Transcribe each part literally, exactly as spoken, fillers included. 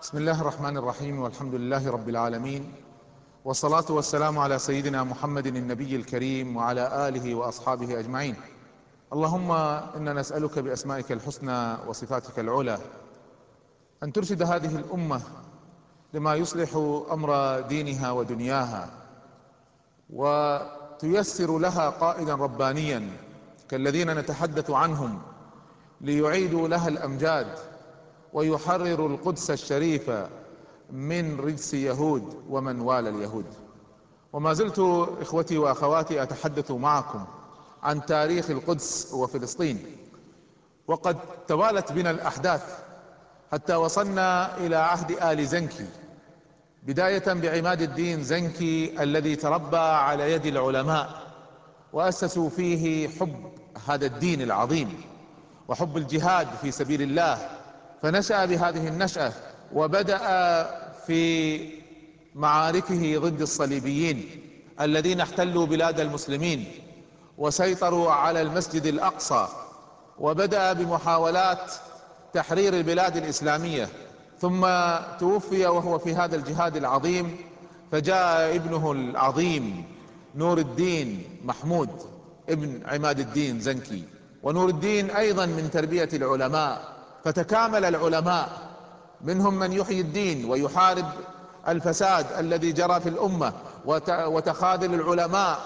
بسم الله الرحمن الرحيم، والحمد لله رب العالمين، والصلاة والسلام على سيدنا محمد النبي الكريم وعلى آله وأصحابه أجمعين. اللهم إنا نسألك بأسمائك الحسنى وصفاتك العلى أن ترشد هذه الأمة لما يصلح أمر دينها ودنياها، وتيسر لها قائدا ربانيا كالذين نتحدث عنهم ليعيدوا لها الأمجاد ويحرروا القدس الشريفة من رجس يهود ومن والى اليهود. وما زلت إخوتي وأخواتي أتحدث معكم عن تاريخ القدس وفلسطين، وقد توالت بنا الأحداث حتى وصلنا إلى عهد آل زنكي، بداية بعماد الدين زنكي الذي تربى على يد العلماء وأسسوا فيه حب هذا الدين العظيم وحب الجهاد في سبيل الله، فنشأ بهذه النشأة وبدأ في معاركه ضد الصليبيين الذين احتلوا بلاد المسلمين وسيطروا على المسجد الأقصى، وبدأ بمحاولات تحرير البلاد الإسلامية، ثم توفي وهو في هذا الجهاد العظيم، فجاء ابنه العظيم نور الدين محمود ابن عماد الدين زنكي. ونور الدين أيضا من تربية العلماء، فتكامل العلماء، منهم من يحيي الدين ويحارب الفساد الذي جرى في الأمة، وتخاذل العلماء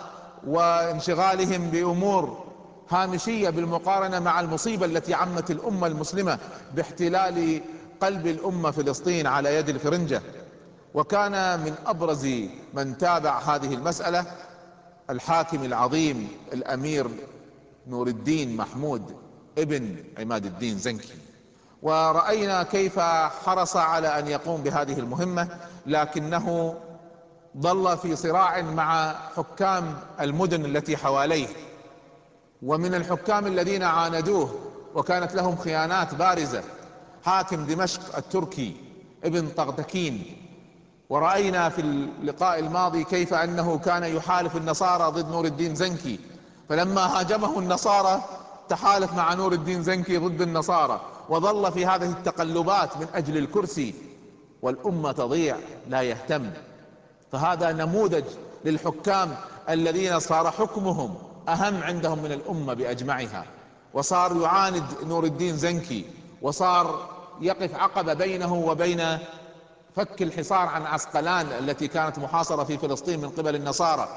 وانشغالهم بأمور هامشية بالمقارنة مع المصيبة التي عمت الأمة المسلمة باحتلال قلب الأمة فلسطين على يد الفرنجة. وكان من أبرز من تابع هذه المسألة الحاكم العظيم الأمير نور الدين محمود ابن عماد الدين زنكي. ورأينا كيف حرص على أن يقوم بهذه المهمة، لكنه ظل في صراع مع حكام المدن التي حواليه، ومن الحكام الذين عاندوه وكانت لهم خيانات بارزة حاكم دمشق التركي ابن طغطكين. ورأينا في اللقاء الماضي كيف أنه كان يحالف النصارى ضد نور الدين زنكي، فلما هاجمه النصارى تحالف مع نور الدين زنكي ضد النصارى، وظل في هذه التقلبات من أجل الكرسي، والأمة تضيع لا يهتم. فهذا نموذج للحكام الذين صار حكمهم أهم عندهم من الأمة بأجمعها، وصار يعاند نور الدين زنكي، وصار يقف عقبة بينه وبين فك الحصار عن عسقلان التي كانت محاصرة في فلسطين من قبل النصارى.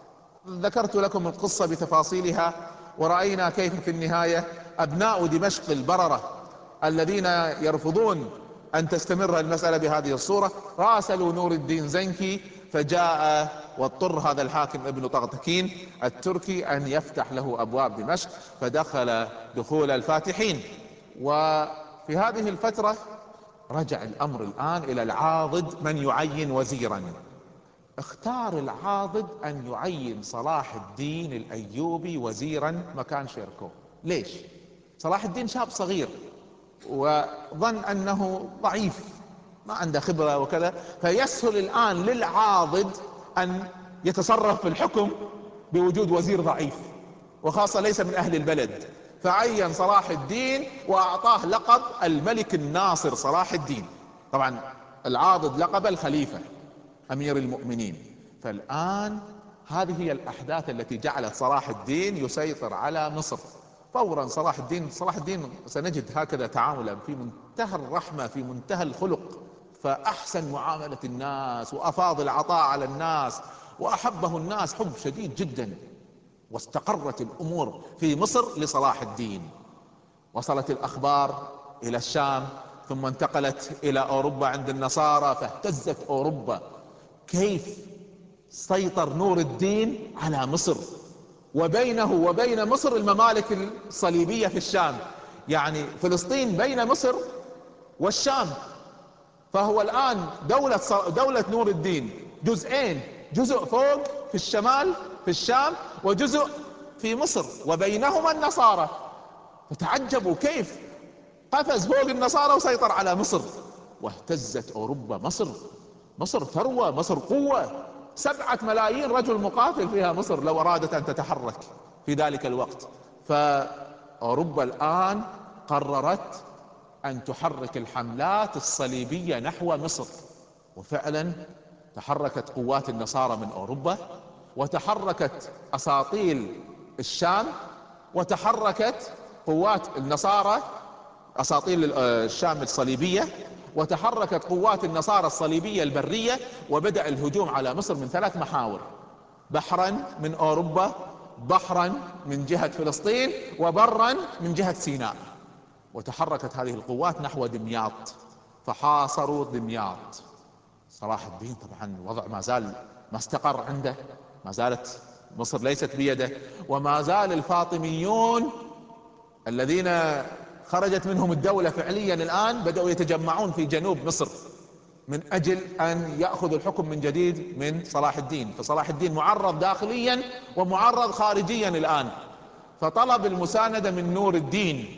ذكرت لكم القصة بتفاصيلها، ورأينا كيف في النهاية أبناء دمشق البررة الذين يرفضون أن تستمر المسألة بهذه الصورة راسلوا نور الدين زنكي، فجاء واضطر هذا الحاكم ابن طغطكين التركي أن يفتح له أبواب دمشق، فدخل دخول الفاتحين. وفي هذه الفترة رجع الأمر الآن إلى العاضد من يعين وزيرا. اختار العاضد أن يعين صلاح الدين الأيوبي وزيرا مكان شيركو. ليش؟ صلاح الدين شاب صغير وظن أنه ضعيف ما عنده خبرة وكذا، فيسهل الآن للعاضد أن يتصرف في الحكم بوجود وزير ضعيف، وخاصة ليس من أهل البلد. فعين صلاح الدين وأعطاه لقب الملك الناصر صلاح الدين. طبعا العاضد لقب الخليفة أمير المؤمنين. فالآن هذه هي الأحداث التي جعلت صلاح الدين يسيطر على مصر. فورا صلاح الدين صلاح الدين سنجد هكذا تعاملا في منتهى الرحمة، في منتهى الخلق، فأحسن معاملة الناس وأفاض العطاء على الناس، وأحبه الناس حب شديد جدا. واستقرت الأمور في مصر لصلاح الدين. وصلت الأخبار إلى الشام، ثم انتقلت إلى أوروبا عند النصارى، فاهتزت أوروبا. كيف سيطر نور الدين على مصر، وبينه وبين مصر الممالك الصليبية في الشام، يعني فلسطين بين مصر والشام. فهو الآن دولة دولة نور الدين جزئين، جزء فوق في الشمال في الشام، وجزء في مصر، وبينهما النصارى. فتعجبوا كيف قفز فوق النصارى وسيطر على مصر. واهتزت أوروبا. مصر مصر ثروة، مصر قوة، سبعة ملايين رجل مقاتل فيها مصر لو أرادت أن تتحرك في ذلك الوقت. فأوروبا الآن قررت ان تحرك الحملات الصليبية نحو مصر. وفعلا تحركت قوات النصارى من اوروبا، وتحركت اساطيل الشام، وتحركت قوات النصارى اساطيل الشام الصليبية، وتحركت قوات النصارى الصليبية البرية، وبدأ الهجوم على مصر من ثلاث محاور: بحرا من اوروبا، بحرا من جهة فلسطين، وبرا من جهة سيناء. وتحركت هذه القوات نحو دمياط، فحاصروا دمياط. صلاح الدين طبعا الوضع ما زال ما استقر عنده، ما زالت مصر ليست بيده، وما زال الفاطميون الذين خرجت منهم الدولة فعليا الآن بدأوا يتجمعون في جنوب مصر من أجل أن يأخذوا الحكم من جديد من صلاح الدين. فصلاح الدين معرض داخليا ومعرض خارجيا الآن، فطلب المساندة من نور الدين.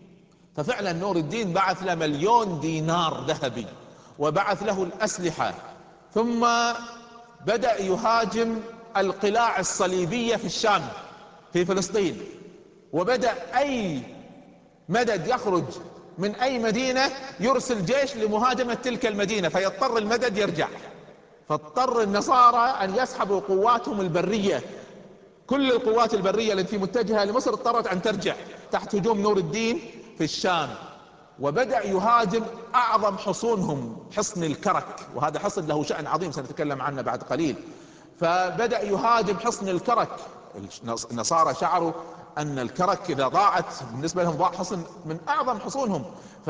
ففعلا نور الدين بعث له مليون دينار ذهبي، وبعث له الأسلحة، ثم بدأ يهاجم القلاع الصليبية في الشام في فلسطين. وبدأ أي مدد يخرج من أي مدينة يرسل جيش لمهاجمة تلك المدينة، فيضطر المدد يرجع. فاضطر النصارى أن يسحبوا قواتهم البرية. كل القوات البرية التي متجهة لمصر اضطرت أن ترجع تحت هجوم نور الدين في الشام. وبدأ يهاجم أعظم حصونهم، حصن الكرك، وهذا حصن له شأن عظيم سنتكلم عنه بعد قليل. فبدأ يهاجم حصن الكرك. النصارى شعروا أن الكرك إذا ضاعت بالنسبة لهم ضاع حصن من أعظم حصونهم،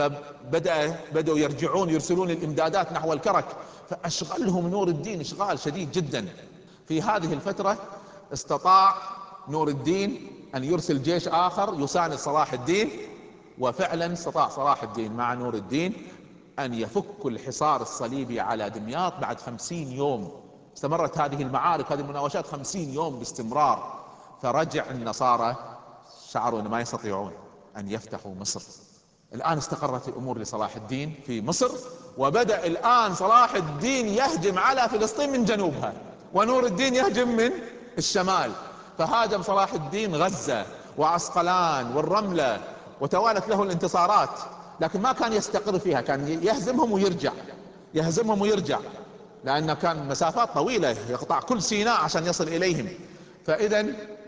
فبدأ بدأوا يرجعون يرسلون الإمدادات نحو الكرك، فأشغلهم نور الدين إشغال شديد جدا. في هذه الفترة استطاع نور الدين أن يرسل جيش آخر يساند صلاح الدين، وفعلا استطاع صلاح الدين مع نور الدين أن يفك الحصار الصليبي على دمياط بعد خمسين يوم. استمرت هذه المعارك، هذه المناوشات خمسين يوم باستمرار. فرجع النصارى، شعروا أن ما يستطيعون أن يفتحوا مصر. الآن استقرت الأمور لصلاح الدين في مصر، وبدأ الآن صلاح الدين يهجم على فلسطين من جنوبها، ونور الدين يهجم من الشمال. فهاجم صلاح الدين غزة وعسقلان والرملة، وتوالت له الانتصارات، لكن ما كان يستقر فيها، كان يهزمهم ويرجع، يهزمهم ويرجع، لأن كان مسافات طويلة يقطع كل سيناء عشان يصل إليهم. فإذا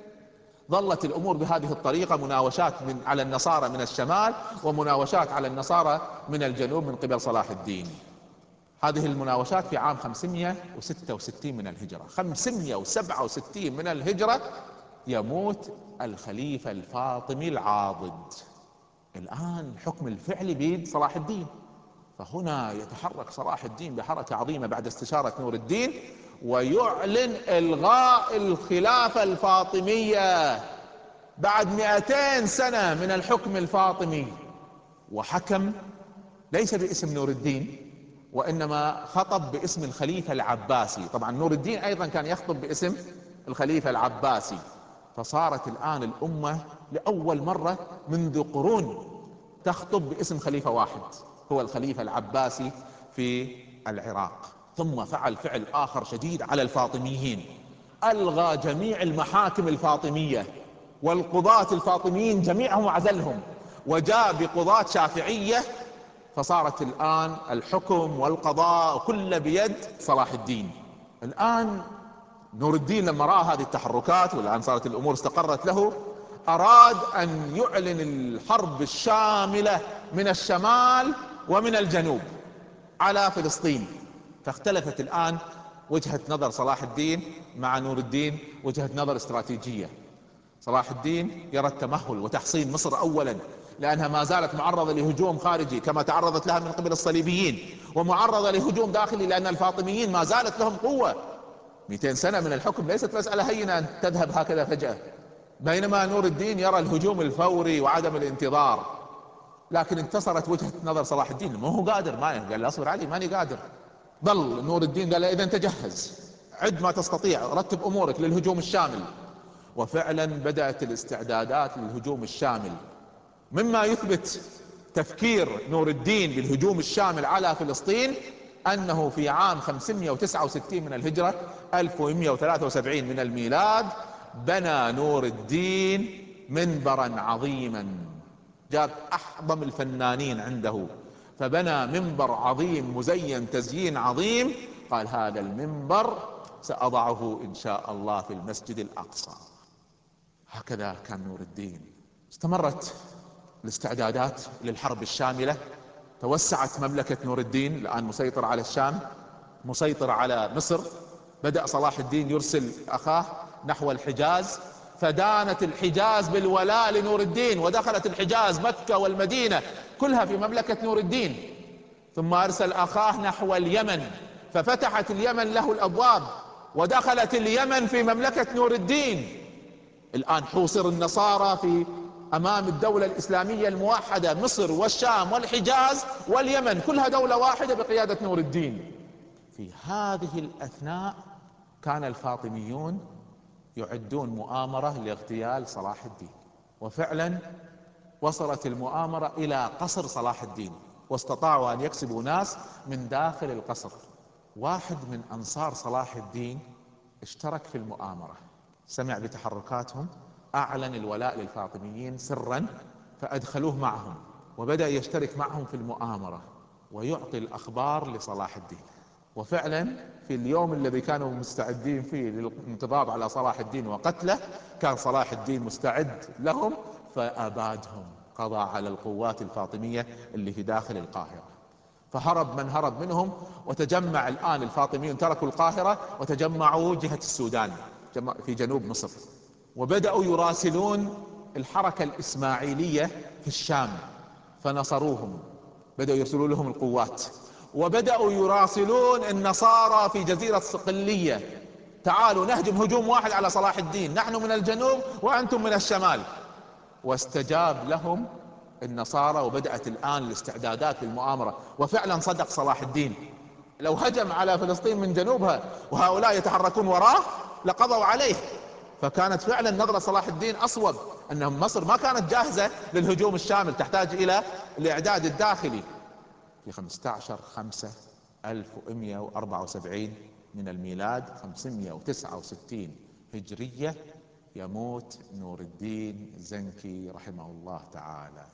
ظلت الأمور بهذه الطريقة، مناوشات من على النصارى من الشمال، ومناوشات على النصارى من الجنوب من قبل صلاح الدين. هذه المناوشات في عام خمسمائة وستة وستين من الهجرة. خمسمائة وسبعة وستين من الهجرة يموت الخليفة الفاطمي العاضد. الآن الحكم الفعلي بيد صلاح الدين. فهنا يتحرك صلاح الدين بحركة عظيمة بعد استشارة نور الدين، ويعلن إلغاء الخلافة الفاطمية بعد مئتين سنة من الحكم الفاطمي. وحكم ليس باسم نور الدين، وإنما خطب باسم الخليفة العباسي. طبعا نور الدين أيضا كان يخطب باسم الخليفة العباسي. فصارت الآن الأمة لأول مرة منذ قرون تخطب باسم خليفة واحد، هو الخليفة العباسي في العراق. ثم فعل فعل آخر شديد على الفاطميين: ألغى جميع المحاكم الفاطمية، والقضاة الفاطميين جميعهم عزلهم، وجاء بقضاة شافعية. فصارت الآن الحكم والقضاء كل بيد صلاح الدين. الآن نور الدين لما رأى هذه التحركات والآن صارت الأمور استقرت له، أراد أن يعلن الحرب الشاملة من الشمال ومن الجنوب على فلسطين. فاختلفت الآن وجهة نظر صلاح الدين مع نور الدين، وجهة نظر استراتيجية. صلاح الدين يرى التمهل وتحصين مصر أولا، لأنها ما زالت معرضة لهجوم خارجي كما تعرضت لها من قبل الصليبيين، ومعرضة لهجوم داخلي لأن الفاطميين ما زالت لهم قوة. مئتين سنة من الحكم ليست مسألة هينة أن تذهب هكذا فجأة. بينما نور الدين يرى الهجوم الفوري وعدم الانتظار. لكن انتصرت وجهة نظر صلاح الدين، ما هو قادر، ما قال له اصبر علي ماني قادر. ظل نور الدين قال له اذا انت جهز، عد ما تستطيع، رتب امورك للهجوم الشامل. وفعلا بدأت الاستعدادات للهجوم الشامل. مما يثبت تفكير نور الدين بالهجوم الشامل على فلسطين انه في عام خمسمائة وتسعة وستين من الهجرة، ألف ومئة وثلاثة وسبعين من الميلاد، بنى نور الدين منبرا عظيما جاب أحضم الفنانين عنده، فبنى منبر عظيم مزين تزيين عظيم، قال هذا المنبر سأضعه إن شاء الله في المسجد الأقصى. هكذا كان نور الدين. استمرت الاستعدادات للحرب الشاملة، توسعت مملكة نور الدين، الآن مسيطر على الشام، مسيطر على مصر. بدأ صلاح الدين يرسل أخاه نحو الحجاز، فدانت الحجاز بالولاء لنور الدين، ودخلت الحجاز مكة والمدينة كلها في مملكة نور الدين. ثم أرسل أخاه نحو اليمن، ففتحت اليمن له الأبواب، ودخلت اليمن في مملكة نور الدين. الآن حوصر النصارى في أمام الدولة الإسلامية الموحدة، مصر والشام والحجاز واليمن كلها دولة واحدة بقيادة نور الدين. في هذه الأثناء كان الفاطميون يعدون مؤامرة لاغتيال صلاح الدين، وفعلا وصلت المؤامرة إلى قصر صلاح الدين، واستطاعوا أن يكسبوا ناس من داخل القصر. واحد من أنصار صلاح الدين اشترك في المؤامرة، سمع بتحركاتهم، أعلن الولاء للفاطميين سرا، فأدخلوه معهم وبدأ يشترك معهم في المؤامرة ويعطي الأخبار لصلاح الدين. وفعلا في اليوم الذي كانوا مستعدين فيه للانقضاض على صلاح الدين وقتله، كان صلاح الدين مستعد لهم فأبادهم، قضى على القوات الفاطمية اللي في داخل القاهرة. فهرب من هرب منهم، وتجمع الآن الفاطميون، تركوا القاهرة وتجمعوا جهة السودان في جنوب مصر، وبدأوا يراسلون الحركة الإسماعيلية في الشام فنصروهم، بدأوا يرسلوا لهم القوات. وبدأوا يراسلون النصارى في جزيرة صقلية، تعالوا نهجم هجوم واحد على صلاح الدين، نحن من الجنوب وأنتم من الشمال. واستجاب لهم النصارى، وبدأت الآن الاستعدادات للمؤامرة. وفعلا صدق صلاح الدين، لو هجم على فلسطين من جنوبها وهؤلاء يتحركون وراه لقضوا عليه. فكانت فعلا نظرة صلاح الدين أصوب، أن مصر ما كانت جاهزة للهجوم الشامل، تحتاج إلى الإعداد الداخلي. في خمسة عشر خمسة ألف ومئة وأربعة وسبعين من الميلاد، خمسمئة وتسعة وستين هجرية، يموت نور الدين الزنكي رحمه الله تعالى،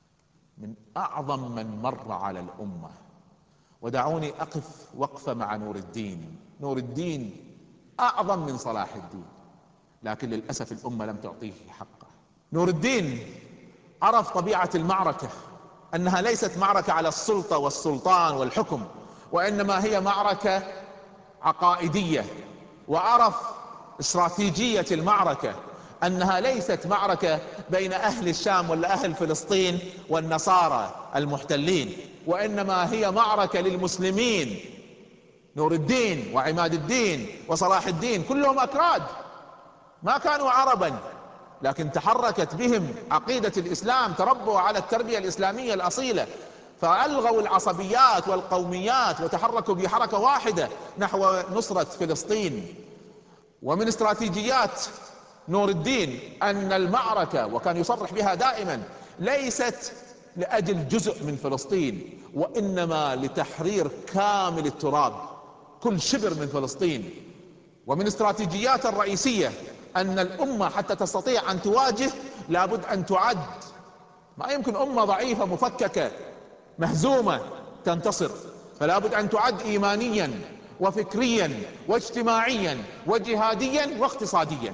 من أعظم من مر على الأمة. ودعوني أقف وقفة مع نور الدين. نور الدين أعظم من صلاح الدين، لكن للأسف الأمة لم تعطيه حقه. نور الدين عرف طبيعة المعركة، أنها ليست معركة على السلطة والسلطان والحكم، وإنما هي معركة عقائدية. وعرف استراتيجية المعركة، أنها ليست معركة بين أهل الشام ولا أهل فلسطين والنصارى المحتلين، وإنما هي معركة للمسلمين. نور الدين وعماد الدين وصلاح الدين كلهم أكراد، ما كانوا عربا، لكن تحركت بهم عقيدة الإسلام، تربوا على التربية الإسلامية الأصيلة، فألغوا العصبيات والقوميات وتحركوا بحركة واحدة نحو نصرة فلسطين. ومن استراتيجيات نور الدين أن المعركة، وكان يصرح بها دائما، ليست لأجل جزء من فلسطين، وإنما لتحرير كامل التراب، كل شبر من فلسطين. ومن استراتيجيات الرئيسية أن الأمة حتى تستطيع أن تواجه لابد أن تعد، ما يمكن أمة ضعيفة مفككة مهزومة تنتصر، فلا بد أن تعد إيمانيا وفكريا واجتماعيا وجهاديا واقتصاديا.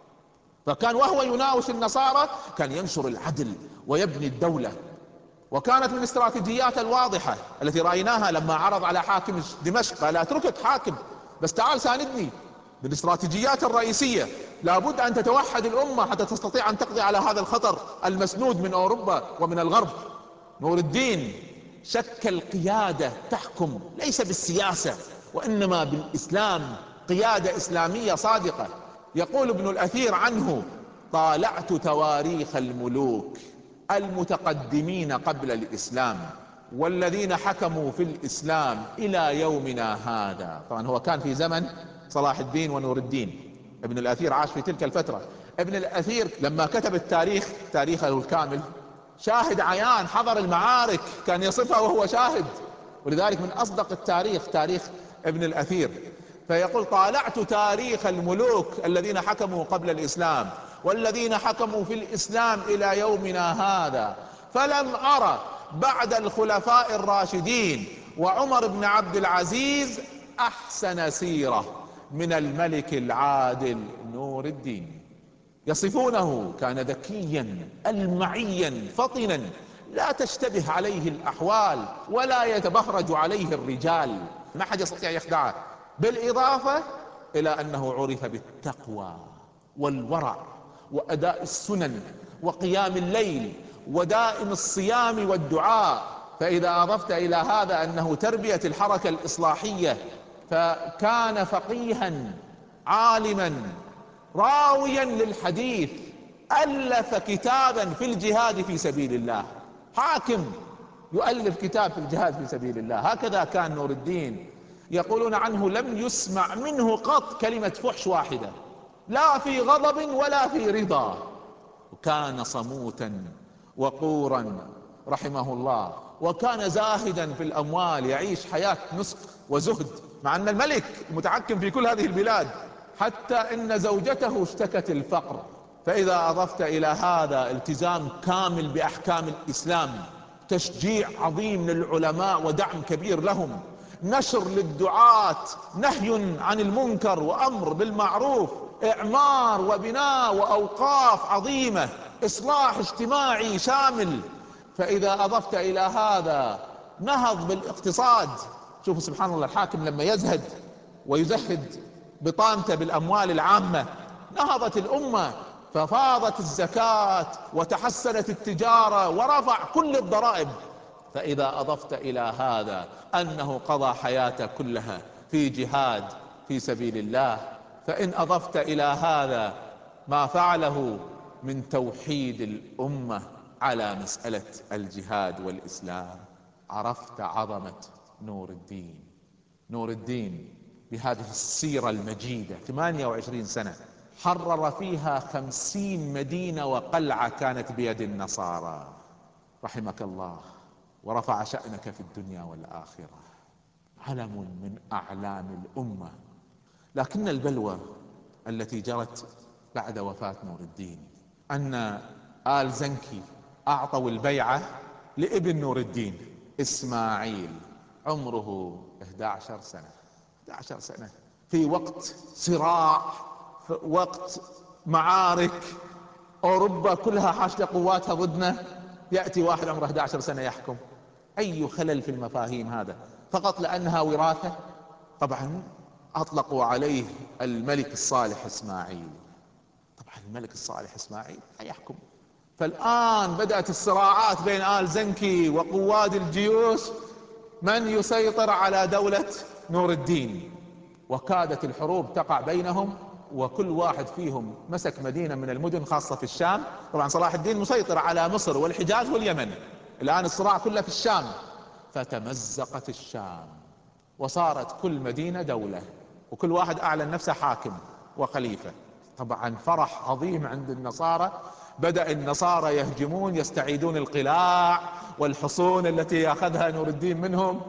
فكان وهو يناوش النصارى كان ينشر العدل ويبني الدولة. وكانت من استراتيجيات الواضحة التي رأيناها لما عرض على حاكم دمشق، قال اتركك حاكم بس تعال ساندني. من الاستراتيجيات الرئيسية لابد أن تتوحد الأمة حتى تستطيع أن تقضي على هذا الخطر المسنود من أوروبا ومن الغرب. نور الدين شكل قيادة تحكم ليس بالسياسة وإنما بالإسلام، قيادة إسلامية صادقة. يقول ابن الأثير عنه: طالعت تواريخ الملوك المتقدمين قبل الإسلام والذين حكموا في الإسلام إلى يومنا هذا. طبعا هو كان في زمن صلاح الدين ونور الدين، ابن الأثير عاش في تلك الفترة. ابن الأثير لما كتب التاريخ، تاريخه الكامل، شاهد عيان، حضر المعارك، كان يصفها وهو شاهد، ولذلك من أصدق التاريخ تاريخ ابن الأثير. فيقول: طالعت تاريخ الملوك الذين حكموا قبل الإسلام والذين حكموا في الإسلام إلى يومنا هذا، فلم أرى بعد الخلفاء الراشدين وعمر بن عبد العزيز أحسن سيرة من الملك العادل نور الدين. يصفونه كان ذكيا ألمعيا فطنا، لا تشتبه عليه الأحوال ولا يتبهرج عليه الرجال، ما حد يستطيع يخدعه. بالإضافة إلى أنه عرف بالتقوى والورع وأداء السنن وقيام الليل ودائم الصيام والدعاء. فإذا أضفت إلى هذا أنه تربية الحركة الإصلاحية، فكان فقيها عالما راويا للحديث، ألف كتابا في الجهاد في سبيل الله. حاكم يؤلف كتاب في الجهاد في سبيل الله، هكذا كان نور الدين. يقولون عنه لم يسمع منه قط كلمة فحش واحدة، لا في غضب ولا في رضا، وكان صموتا وقورا رحمه الله. وكان زاهدا في الأموال، يعيش حياة نسك وزهد، مع أن الملك متحكم في كل هذه البلاد، حتى إن زوجته اشتكت الفقر. فإذا أضفت إلى هذا التزام كامل بأحكام الإسلام، تشجيع عظيم للعلماء ودعم كبير لهم، نشر للدعاة، نهي عن المنكر وأمر بالمعروف، إعمار وبناء وأوقاف عظيمة، إصلاح اجتماعي شامل. فإذا أضفت إلى هذا نهض بالاقتصاد، شوفوا سبحان الله، الحاكم لما يزهد ويزهد بطانته بالأموال العامة نهضت الأمة، ففاضت الزكاة وتحسنت التجارة ورفع كل الضرائب. فإذا أضفت إلى هذا أنه قضى حياته كلها في جهاد في سبيل الله، فإن أضفت إلى هذا ما فعله من توحيد الأمة على مسألة الجهاد والإسلام، عرفت عظمة نور الدين. نور الدين بهذه السيرة المجيدة، ثمانية وعشرين سنة حرر فيها خمسين مدينة وقلعة كانت بيد النصارى، رحمك الله ورفع شأنك في الدنيا والآخرة، علم من أعلام الأمة. لكن البلوى التي جرت بعد وفاة نور الدين أن آل زنكي أعطوا البيعة لابن نور الدين إسماعيل، عمره إحدى عشرة سنة. إحدى عشرة سنة في وقت صراع، في وقت معارك، أوروبا كلها حاشدة قواتها ضدنا، يأتي واحد عمره إحدى عشرة سنة يحكم. أي خلل في المفاهيم هذا؟ فقط لأنها وراثة؟ طبعا أطلقوا عليه الملك الصالح إسماعيل. طبعا الملك الصالح إسماعيل لا يحكم. فالآن بدأت الصراعات بين آل زنكي وقواد الجيوش، من يسيطر على دولة نور الدين، وكادت الحروب تقع بينهم، وكل واحد فيهم مسك مدينة من المدن خاصة في الشام. طبعا صلاح الدين مسيطر على مصر والحجاز واليمن، الآن الصراع كله في الشام. فتمزقت الشام وصارت كل مدينة دولة، وكل واحد أعلن نفسه حاكم وخليفة. طبعا فرح عظيم عند النصارى، بدأ النصارى يهجمون، يستعيدون القلاع والحصون التي أخذها نور الدين منهم،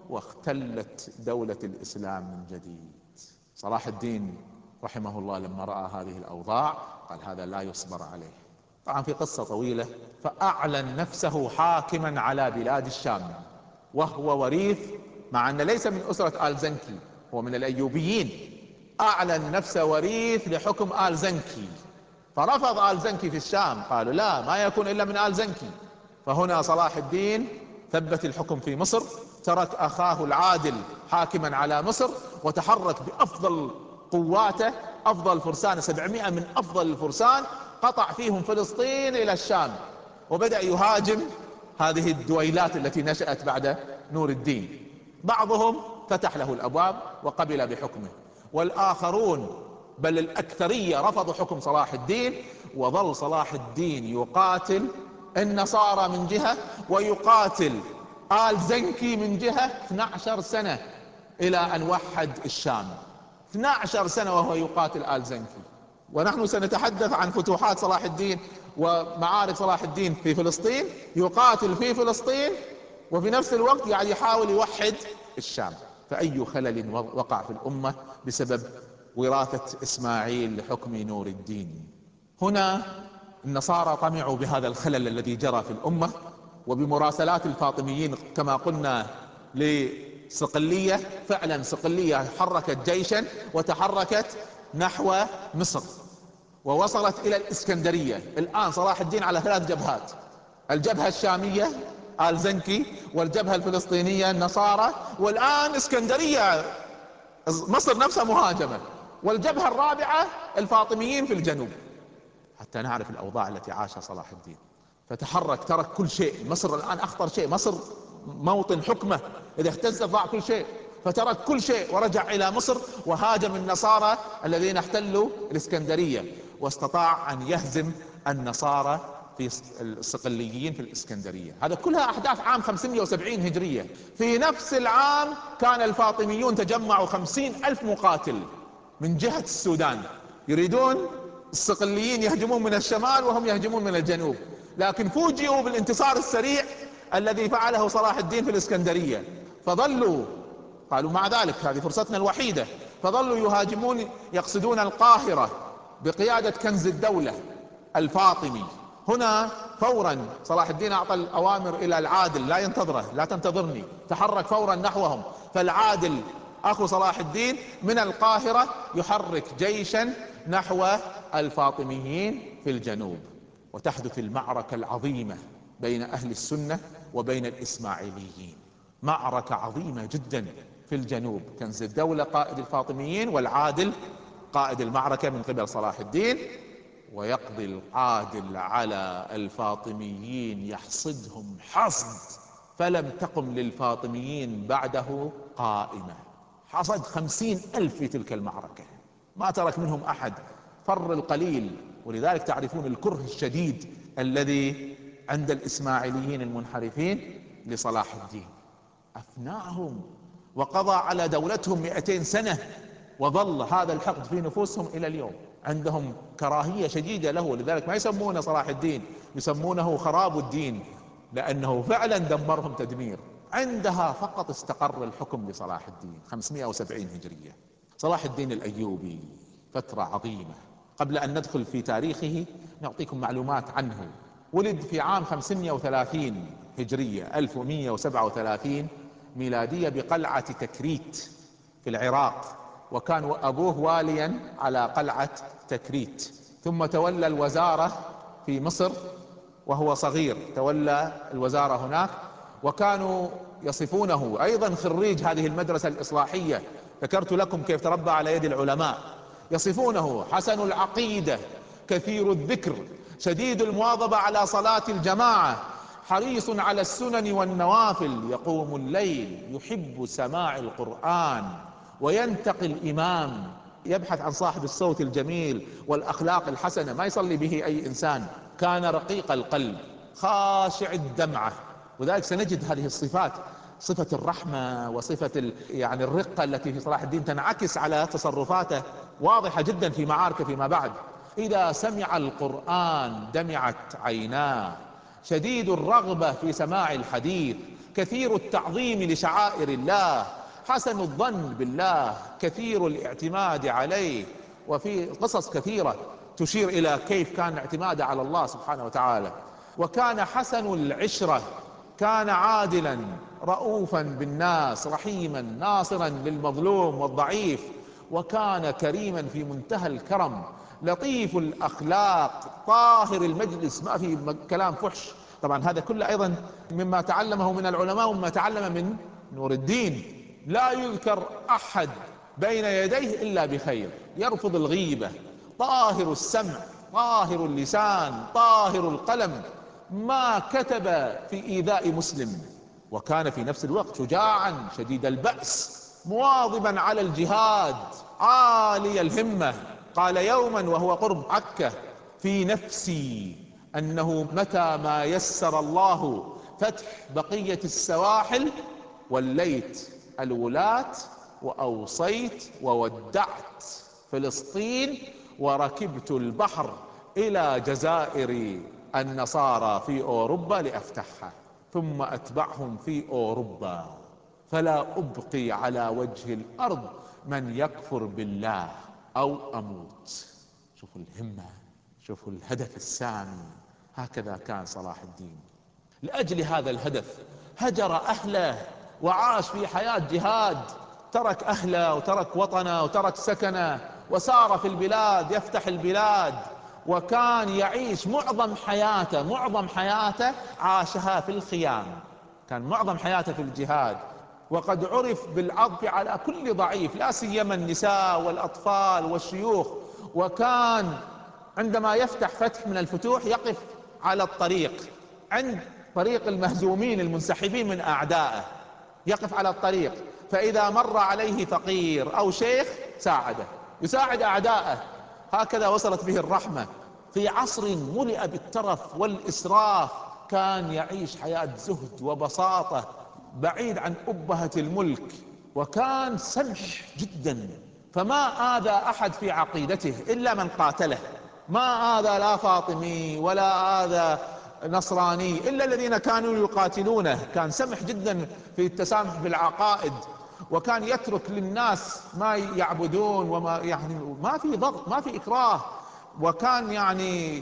واختلت دولة الإسلام من جديد. صلاح الدين رحمه الله لما رأى هذه الأوضاع قال هذا لا يصبر عليه. طبعا في قصة طويلة، فأعلن نفسه حاكما على بلاد الشام، وهو وريث، مع أن ليس من أسرة آل زنكي، هو من الأيوبيين. أعلن نفسه وريث لحكم آل زنكي، فرفض آل زنكي في الشام، قالوا لا، ما يكون إلا من آل زنكي. فهنا صلاح الدين ثبت الحكم في مصر، ترك أخاه العادل حاكما على مصر، وتحرك بأفضل قواته، أفضل فرسان، سبعمائة من أفضل الفرسان، قطع فيهم فلسطين إلى الشام، وبدأ يهاجم هذه الدويلات التي نشأت بعد نور الدين. بعضهم فتح له الأبواب وقبل بحكمه، والآخرون بل الأكثرية رفضوا حكم صلاح الدين، وظل صلاح الدين يقاتل النصارى من جهة ويقاتل آل زنكي من جهة اثني عشر سنة، إلى أن وحد الشام. اثني عشر سنة وهو يقاتل آل زنكي. ونحن سنتحدث عن فتوحات صلاح الدين ومعارك صلاح الدين في فلسطين، يقاتل في فلسطين وفي نفس الوقت يعني يحاول يوحد الشام. فأي خلل وقع في الأمة بسبب وراثة إسماعيل لحكم نور الدين. هنا النصارى طمعوا بهذا الخلل الذي جرى في الأمة، وبمراسلات الفاطميين كما قلنا لصقلية. فعلا صقلية حركت جيشا وتحركت نحو مصر ووصلت الى الاسكندرية. الان صلاح الدين على ثلاث جبهات: الجبهة الشامية آل زنكي، والجبهة الفلسطينية النصارى، والان اسكندرية مصر نفسها مهاجمة، والجبهة الرابعة الفاطميين في الجنوب. حتى نعرف الاوضاع التي عاشها صلاح الدين. فتحرك، ترك كل شيء. مصر الان اخطر شيء، مصر موطن حكمه، اذا اهتزت ضاع كل شيء. فترك كل شيء ورجع الى مصر وهاجم النصارى الذين احتلوا الاسكندرية، واستطاع ان يهزم النصارى في الصقليين في الاسكندرية. هذا كلها احداث عام خمسمائة وسبعين هجرية. في نفس العام كان الفاطميون تجمعوا خمسين الف مقاتل من جهة السودان، يريدون الصقليين يهجمون من الشمال وهم يهجمون من الجنوب، لكن فوجئوا بالانتصار السريع الذي فعله صلاح الدين في الاسكندرية. فظلوا، قالوا مع ذلك هذه فرصتنا الوحيدة، فظلوا يهاجمون يقصدون القاهرة بقيادة كنز الدولة الفاطمي. هنا فورا صلاح الدين اعطى الاوامر الى العادل، لا ينتظره، لا تنتظرني، تحرك فورا نحوهم. فالعادل اخو صلاح الدين من القاهرة يحرك جيشا نحو الفاطميين في الجنوب، وتحدث المعركة العظيمة بين اهل السنة وبين الاسماعيليين. معركة عظيمة جدا في الجنوب، كنز الدولة قائد الفاطميين، والعادل قائد المعركة من قبل صلاح الدين. ويقضي العادل على الفاطميين يحصدهم حصد، فلم تقم للفاطميين بعده قائمة. حصد خمسين الف في تلك المعركة، ما ترك منهم احد، فر القليل. ولذلك تعرفون الكره الشديد الذي عند الاسماعيليين المنحرفين لصلاح الدين. افناهم وقضى على دولتهم مئتين سنة، وظل هذا الحقد في نفوسهم الى اليوم. عندهم كراهية شديدة له، ولذلك ما يسمونه صلاح الدين، يسمونه خراب الدين، لانه فعلا دمرهم تدمير. عندها فقط استقر الحكم لصلاح الدين خمسمائة وسبعين هجرية. صلاح الدين الايوبي فترة عظيمة. قبل ان ندخل في تاريخه نعطيكم معلومات عنه. ولد في عام خمسمائة وثلاثين هجرية، ألف ومئة وسبعة وثلاثين ميلادية، بقلعة تكريت في العراق، وكان ابوه واليا على قلعة تكريت. ثم تولى الوزارة في مصر وهو صغير، تولى الوزارة هناك. وكانوا يصفونه ايضا خريج هذه المدرسة الاصلاحية، ذكرت لكم كيف تربى على يد العلماء. يصفونه حسن العقيدة، كثير الذكر، شديد المواظبة على صلاة الجماعة، حريص على السنن والنوافل، يقوم الليل، يحب سماع القرآن، وينتقي الامام، يبحث عن صاحب الصوت الجميل والاخلاق الحسنة، ما يصلي به اي انسان. كان رقيق القلب، خاشع الدمعة. وذلك سنجد هذه الصفات، صفة الرحمة وصفة ال... يعني الرقة التي في صلاح الدين تنعكس على تصرفاته، واضحة جدا في معاركه فيما بعد. اذا سمع القرآن دمعت عيناه، شديد الرغبة في سماع الحديث، كثير التعظيم لشعائر الله، حسن الظن بالله، كثير الاعتماد عليه. وفي قصص كثيرة تشير الى كيف كان اعتماده على الله سبحانه وتعالى. وكان حسن العشرة، كان عادلا رؤوفا بالناس، رحيما ناصرا للمظلوم والضعيف. وكان كريما في منتهى الكرم، لطيف الاخلاق، طاهر المجلس، ما في كلام فحش. طبعا هذا كله ايضا مما تعلمه من العلماء ومما تعلم من نور الدين. لا يذكر احد بين يديه الا بخير، يرفض الغيبة، طاهر السمع، طاهر اللسان، طاهر القلم، ما كتب في ايذاء مسلم. وكان في نفس الوقت شجاعا شديد البأس، مواظبا على الجهاد، عالي الهمة. قال يوما وهو قرب عكا: في نفسي انه متى ما يسر الله فتح بقية السواحل وليت الولاة، واوصيت وودعت فلسطين، وركبت البحر الى جزائر النصارى في اوروبا لافتحها، ثم اتبعهم في اوروبا، فلا ابقي على وجه الارض من يكفر بالله او اموت. شوفوا الهمة، شوفوا الهدف السامي. هكذا كان صلاح الدين. لأجل هذا الهدف هجر أهله وعاش في حياة جهاد، ترك أهله وترك وطنه وترك سكنه وسار في البلاد يفتح البلاد، وكان يعيش معظم حياته معظم حياته عاشها في الخيام، كان معظم حياته في الجهاد. وقد عرف بالعطف على كل ضعيف، لا سيما النساء والأطفال والشيوخ. وكان عندما يفتح فتح من الفتوح يقف على الطريق، عند طريق المهزومين المنسحبين من أعدائه، يقف على الطريق، فإذا مر عليه فقير أو شيخ ساعده، يساعد أعدائه. هكذا وصلت به الرحمة في عصر ملئ بالترف والإسراف. كان يعيش حياة زهد وبساطة بعيد عن أبهة الملك، وكان سمح جدا، فما آذى أحد في عقيدته إلا من قاتله، ما آذى لا فاطمي ولا آذى نصراني إلا الذين كانوا يقاتلونه. كان سمح جدا في التسامح في العقائد، وكان يترك للناس ما يعبدون، وما يعني ما في ضغط ما في إكراه. وكان يعني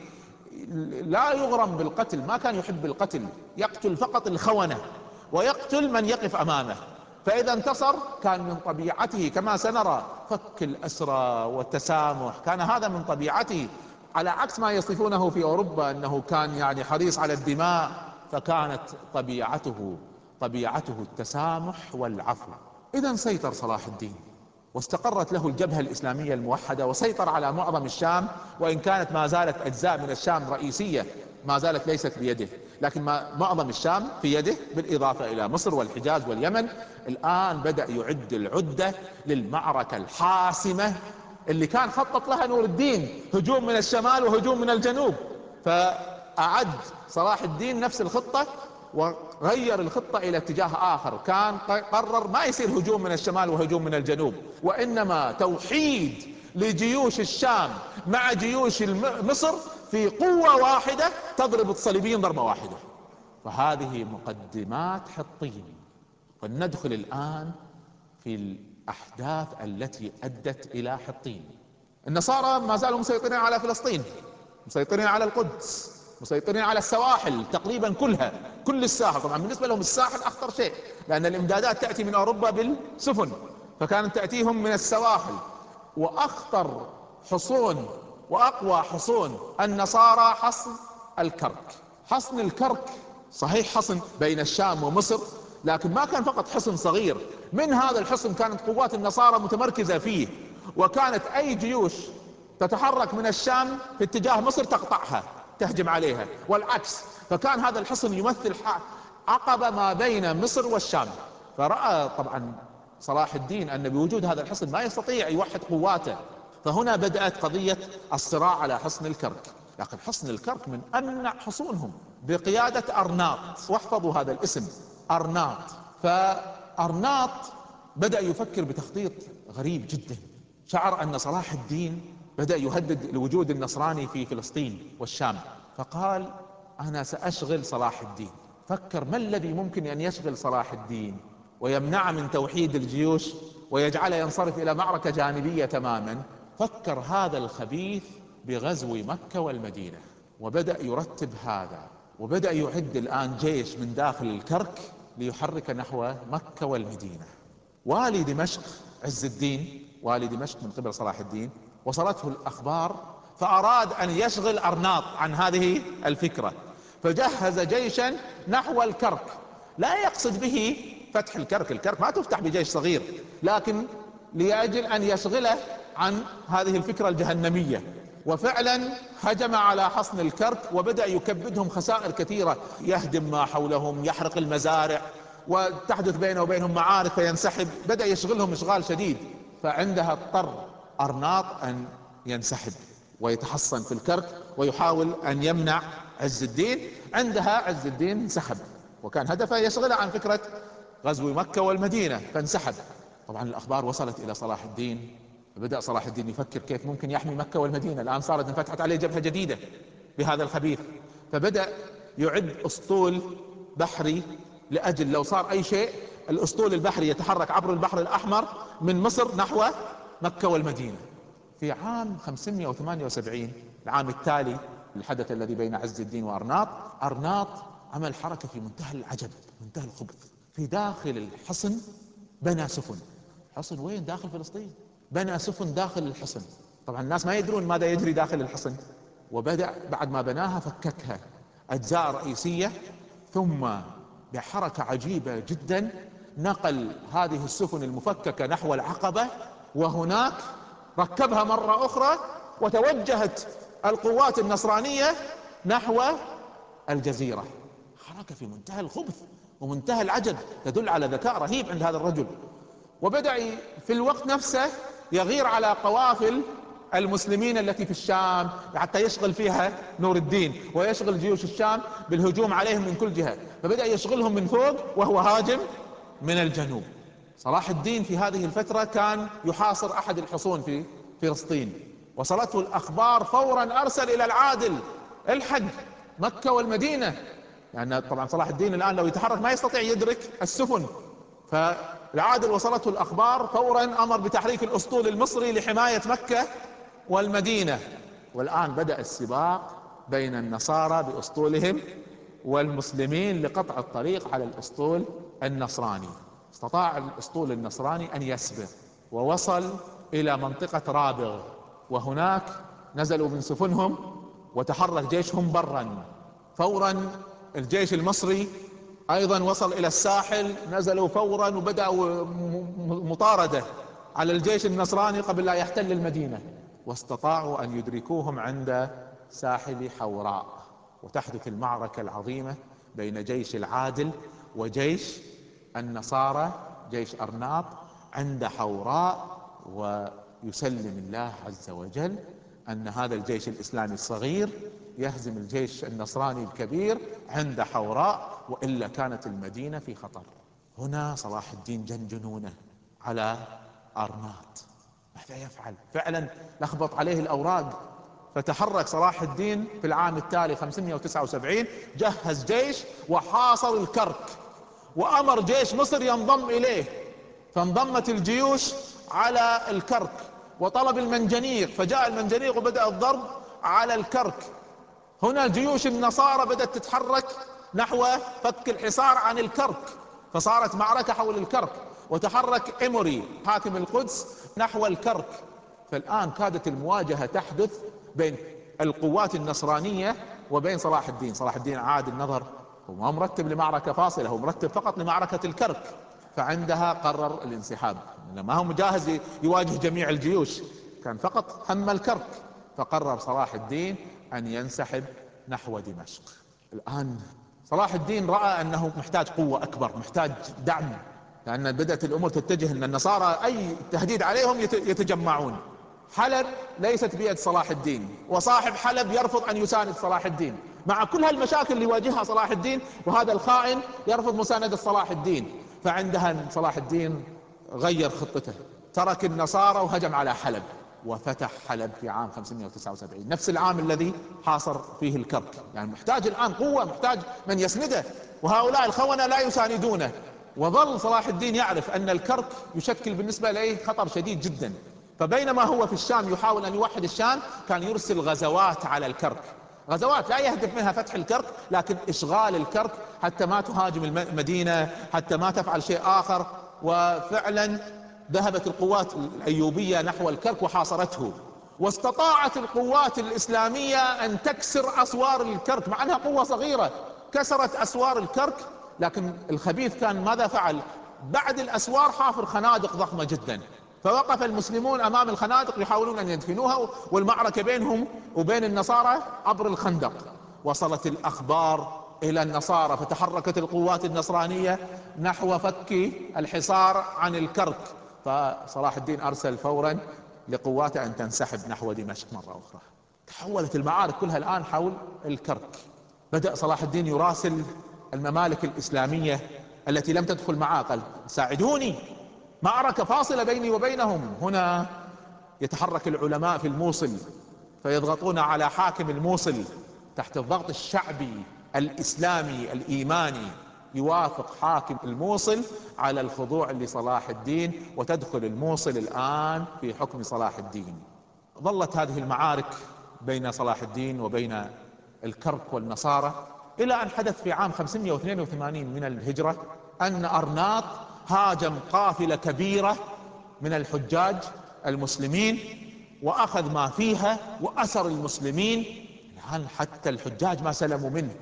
لا يغرم بالقتل، ما كان يحب القتل، يقتل فقط الخونة ويقتل من يقف أمامه. فإذا انتصر كان من طبيعته كما سنرى فك الأسرى والتسامح، كان هذا من طبيعته، على عكس ما يصفونه في أوروبا أنه كان يعني حريص على الدماء. فكانت طبيعته طبيعته التسامح والعفو. إذا سيطر صلاح الدين واستقرت له الجبهة الإسلامية الموحدة، وسيطر على معظم الشام، وإن كانت ما زالت أجزاء من الشام رئيسية ما زالت ليست بيده، لكن ما معظم الشام في يده، بالإضافة إلى مصر والحجاز واليمن. الآن بدأ يعد العدة للمعركة الحاسمة اللي كان خطط لها نور الدين، هجوم من الشمال وهجوم من الجنوب. فأعد صلاح الدين نفس الخطة وغير الخطة إلى اتجاه آخر، كان قرر ما يصير هجوم من الشمال وهجوم من الجنوب، وإنما توحيد لجيوش الشام مع جيوش مصر في قوة واحدة تضرب الصليبيين ضربة واحدة. فهذه مقدمات حطين، وندخل الآن في الأحداث التي أدت إلى حطين. النصارى ما زالوا مسيطرين على فلسطين، مسيطرين على القدس، مسيطرين على السواحل تقريبا كلها، كل الساحل. طبعا بالنسبة لهم الساحل أخطر شيء، لأن الإمدادات تأتي من أوروبا بالسفن، فكانت تأتيهم من السواحل. وأخطر حصون وأقوى حصون النصارى حصن الكرك. حصن الكرك صحيح حصن بين الشام ومصر، لكن ما كان فقط حصن صغير، من هذا الحصن كانت قوات النصارى متمركزة فيه، وكانت أي جيوش تتحرك من الشام في اتجاه مصر تقطعها، تهجم عليها، والعكس. فكان هذا الحصن يمثل عقبة ما بين مصر والشام. فرأى طبعا صلاح الدين أن بوجود هذا الحصن ما يستطيع يوحد قواته، فهنا بدأت قضية الصراع على حصن الكرك. لكن حصن الكرك من أمنع حصونهم، بقيادة أرناط، واحفظوا هذا الاسم أرناط. فأرناط بدأ يفكر بتخطيط غريب جدا، شعر أن صلاح الدين بدأ يهدد الوجود النصراني في فلسطين والشام، فقال أنا سأشغل صلاح الدين. فكر ما الذي ممكن أن يشغل صلاح الدين ويمنع من توحيد الجيوش ويجعله ينصرف إلى معركة جانبية تماما. فكر هذا الخبيث بغزو مكة والمدينة، وبدأ يرتب هذا، وبدأ يعد الآن جيش من داخل الكرك ليحرك نحو مكة والمدينة. والي دمشق عز الدين، والي دمشق من قبل صلاح الدين، وصلته الأخبار، فأراد أن يشغل أرناط عن هذه الفكرة، فجهز جيشا نحو الكرك، لا يقصد به فتح الكرك، الكرك ما تفتح بجيش صغير، لكن لأجل أن يشغله عن هذه الفكرة الجهنمية. وفعلا هجم على حصن الكرك وبدأ يكبدهم خسائر كثيرة، يهدم ما حولهم، يحرق المزارع، وتحدث بينه وبينهم معارك فينسحب، بدأ يشغلهم إشغال شديد. فعندها اضطر أرناط أن ينسحب ويتحصن في الكرك ويحاول أن يمنع عز الدين. عندها عز الدين انسحب، وكان هدفه يشغله عن فكرة غزو مكة والمدينة، فانسحب. طبعا الأخبار وصلت إلى صلاح الدين، بدأ صلاح الدين يفكر كيف ممكن يحمي مكة والمدينة، الآن صارت انفتحت عليه جبهة جديدة بهذا الخبيث. فبدأ يعد أسطول بحري لأجل لو صار أي شيء الأسطول البحري يتحرك عبر البحر الأحمر من مصر نحو مكة والمدينة. في عام خمسمائة وثمانية وسبعين، العام التالي الحدث الذي بين عز الدين وأرناط، أرناط عمل حركة في منتهى العجب، منتهى الخبث. في داخل الحصن بنى سفن. حصن وين؟ داخل فلسطين. بنى سفن داخل الحصن. طبعا الناس ما يدرون ماذا يجري داخل الحصن. وبدأ بعد ما بناها فككها أجزاء رئيسية، ثم بحركة عجيبة جدا نقل هذه السفن المفككة نحو العقبة، وهناك ركبها مرة أخرى، وتوجهت القوات النصرانية نحو الجزيرة. حركة في منتهى الخبث ومنتهى العجب، تدل على ذكاء رهيب عند هذا الرجل. وبدأ في الوقت نفسه يغير على قوافل المسلمين التي في الشام حتى يشغل فيها نور الدين، ويشغل جيوش الشام بالهجوم عليهم من كل جهة، فبدأ يشغلهم من فوق وهو هاجم من الجنوب. صلاح الدين في هذه الفترة كان يحاصر أحد الحصون في فلسطين، وصلته الأخبار فورا أرسل إلى العادل: الحق مكة والمدينة، لأن يعني طبعا صلاح الدين الآن لو يتحرك ما يستطيع يدرك السفن. فالعادل وصلته الأخبار فورا، أمر بتحريك الأسطول المصري لحماية مكة والمدينة. والآن بدأ السباق بين النصارى بأسطولهم والمسلمين لقطع الطريق على الأسطول النصراني. استطاع الأسطول النصراني أن يسبق ووصل إلى منطقة رابغ، وهناك نزلوا من سفنهم وتحرك جيشهم برا. فورا الجيش المصري أيضا وصل إلى الساحل، نزلوا فورا وبدأوا مطاردة على الجيش النصراني قبل لا يحتل المدينة، واستطاعوا أن يدركوهم عند ساحل حوراء. وتحدث المعركة العظيمة بين جيش العادل وجيش النصارى، جيش أرناط، عند حوراء. ويسلم الله عز وجل أن هذا الجيش الإسلامي الصغير يهزم الجيش النصراني الكبير عند حوراء، وإلا كانت المدينة في خطر. هنا صلاح الدين جن جنونه على أرناط. ماذا يفعل؟ فعلا لخبط عليه الأوراق. فتحرك صلاح الدين في العام التالي خمسمائة وتسعة وسبعين، جهز جيش وحاصر الكرك، وأمر جيش مصر ينضم إليه، فانضمت الجيوش على الكرك، وطلب المنجنيق، فجاء المنجنيق وبدأ الضرب على الكرك. هنا جيوش النصارى بدأت تتحرك نحو فك الحصار عن الكرك، فصارت معركة حول الكرك، وتحرك إيموري حاكم القدس نحو الكرك. فالآن كادت المواجهة تحدث بين القوات النصرانية وبين صلاح الدين. صلاح الدين عاد النظر، هو ما مرتب لمعركة فاصلة، هو مرتب فقط لمعركة الكرك. فعندها قرر الانسحاب، ما هو مجهز يواجه جميع الجيوش، كان فقط هم الكرك. فقرر صلاح الدين أن ينسحب نحو دمشق. الآن صلاح الدين رأى أنه محتاج قوة أكبر، محتاج دعم، لأن بدأت الأمور تتجه أن النصارى أي تهديد عليهم يتجمعون. حلب ليست بيد صلاح الدين، وصاحب حلب يرفض أن يساند صلاح الدين مع كل هالمشاكل اللي يواجهها صلاح الدين، وهذا الخائن يرفض مساندة صلاح الدين. فعندها صلاح الدين غير خطته، ترك النصارى وهجم على حلب، وفتح حلب في عام خمسمائة وتسعة وسبعين، نفس العام الذي حاصر فيه الكرك. يعني محتاج الآن قوة، محتاج من يسنده، وهؤلاء الخونة لا يساندونه. وظل صلاح الدين يعرف أن الكرك يشكل بالنسبة إليه خطر شديد جدا، فبينما هو في الشام يحاول أن يوحد الشام، كان يرسل غزوات على الكرك، غزوات لا يهدف منها فتح الكرك، لكن إشغال الكرك حتى ما تهاجم المدينة، حتى ما تفعل شيء آخر. وفعلا ذهبت القوات الأيوبية نحو الكرك وحاصرته، واستطاعت القوات الإسلامية أن تكسر أسوار الكرك، مع أنها قوة صغيرة كسرت أسوار الكرك. لكن الخبيث كان ماذا فعل؟ بعد الأسوار حافر خنادق ضخمة جدا، فوقف المسلمون أمام الخنادق يحاولون أن يدفنوها، والمعركة بينهم وبين النصارى عبر الخندق. وصلت الأخبار إلى النصارى، فتحركت القوات النصرانية نحو فك الحصار عن الكرك. فصلاح الدين أرسل فورا لقواته أن تنسحب نحو دمشق مرة أخرى. تحولت المعارك كلها الآن حول الكرك. بدأ صلاح الدين يراسل الممالك الإسلامية التي لم تدخل معه، قال: ساعدوني، معركة فاصلة بيني وبينهم. هنا يتحرك العلماء في الموصل فيضغطون على حاكم الموصل تحت الضغط الشعبي الإسلامي الإيماني، يوافق حاكم الموصل على الخضوع لصلاح الدين، وتدخل الموصل الآن في حكم صلاح الدين. ظلت هذه المعارك بين صلاح الدين وبين الكرك والنصارى إلى أن حدث في عام خمسمائة واثنين وثمانين من الهجرة أن أرناط هاجم قافلة كبيرة من الحجاج المسلمين وأخذ ما فيها وأسر المسلمين. الآن حتى الحجاج ما سلموا منه،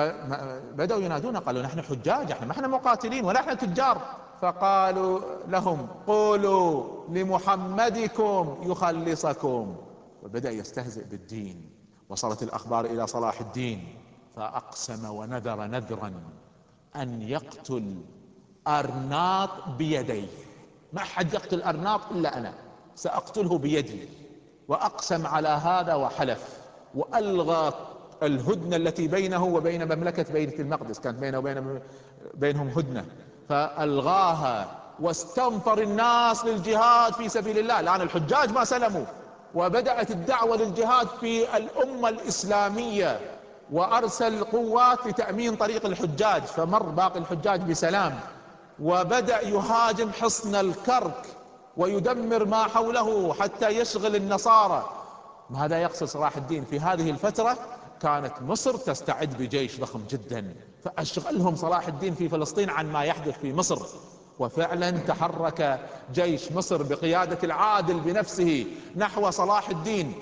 فبدأوا ينادون قالوا نحن حجاج، احنا ما احنا مقاتلين ولا احنا تجار. فقالوا لهم قولوا لمحمدكم يخلصكم، وبدأ يستهزئ بالدين. وصلت الأخبار إلى صلاح الدين فأقسم ونذر نذرا أن يقتل أرناط بيديه. ما حد يقتل أرناط إلا أنا، سأقتله بيدي. وأقسم على هذا وحلف، وألغى الهدنة التي بينه وبين مملكة بيت المقدس، كانت بينه وبين بينهم هدنة، فألغاها واستنفر الناس للجهاد في سبيل الله. الآن الحجاج ما سلموا، وبدأت الدعوة للجهاد في الأمة الإسلامية، وأرسل قوات لتأمين طريق الحجاج، فمر باقي الحجاج بسلام. وبدأ يهاجم حصن الكرك ويدمر ما حوله حتى يشغل النصارى. ماذا يقصد صلاح الدين في هذه الفترة؟ كانت مصر تستعد بجيش ضخم جدا، فأشغلهم صلاح الدين في فلسطين عن ما يحدث في مصر. وفعلا تحرك جيش مصر بقيادة العادل بنفسه نحو صلاح الدين.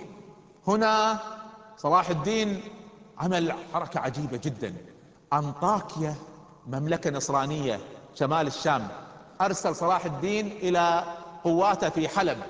هنا صلاح الدين عمل حركة عجيبة جدا. أنطاكيا مملكة نصرانية شمال الشام، أرسل صلاح الدين إلى قواته في حلب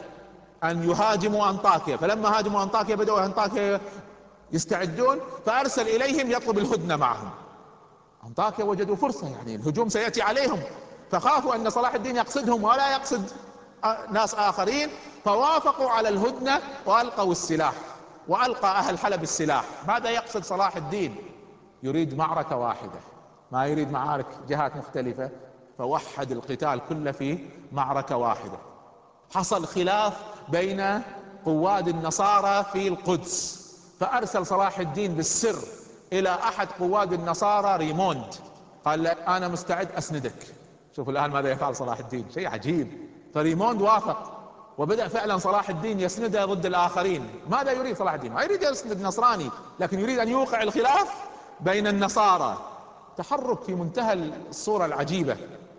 أن يهاجموا أنطاكيا. فلما هاجموا أنطاكيا بدأوا أنطاكيا يستعدون، فأرسل إليهم يطلب الهدنة معهم. أنطاكيا وجدوا فرصة، يعني الهجوم سيأتي عليهم، فخافوا أن صلاح الدين يقصدهم ولا يقصد ناس آخرين، فوافقوا على الهدنة وألقوا السلاح، وألقى أهل حلب السلاح. ماذا يقصد صلاح الدين؟ يريد معركة واحدة، ما يريد معارك جهات مختلفة، فوحد القتال كله في معركة واحدة. حصل خلاف بين قواد النصارى في القدس، فأرسل صلاح الدين بالسر إلى أحد قواد النصارى ريموند، قال له أنا مستعد أسندك. شوفوا الآن ماذا يفعل صلاح الدين، شيء عجيب. فريموند وافق، وبدأ فعلا صلاح الدين يسنده ضد الآخرين. ماذا يريد صلاح الدين؟ ما يريد يسند نصراني، لكن يريد أن يوقع الخلاف بين النصارى. تحرك في منتهى الصورة العجيبة.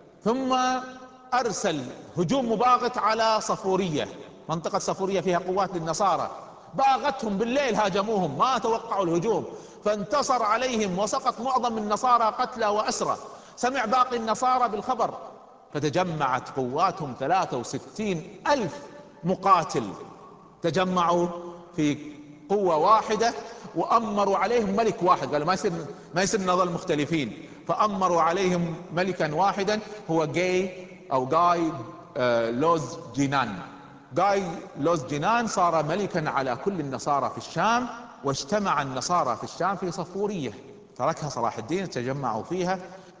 ثم أرسل هجوم مباغت على صفورية، منطقة صفورية فيها قوات للنصارى، باغتهم بالليل، هاجموهم، ما توقعوا الهجوم، فانتصر عليهم وسقط معظم النصارى قتلى وأسرى. سمع باقي النصارى بالخبر، فتجمعت قواتهم ثلاثة وستين ألف مقاتل، تجمعوا في قوة واحدة وأمروا عليهم ملك واحد. قالوا ما يصير ما يصير نظل مختلفين، فأمروا عليهم ملكا واحدا هو جاي أو جاي آه لوز جينان. جاي لوز جينان صار ملكا على كل النصارى في الشام، واجتمع النصارى في الشام في صفورية، تركها صلاح الدين، تجمعوا فيها.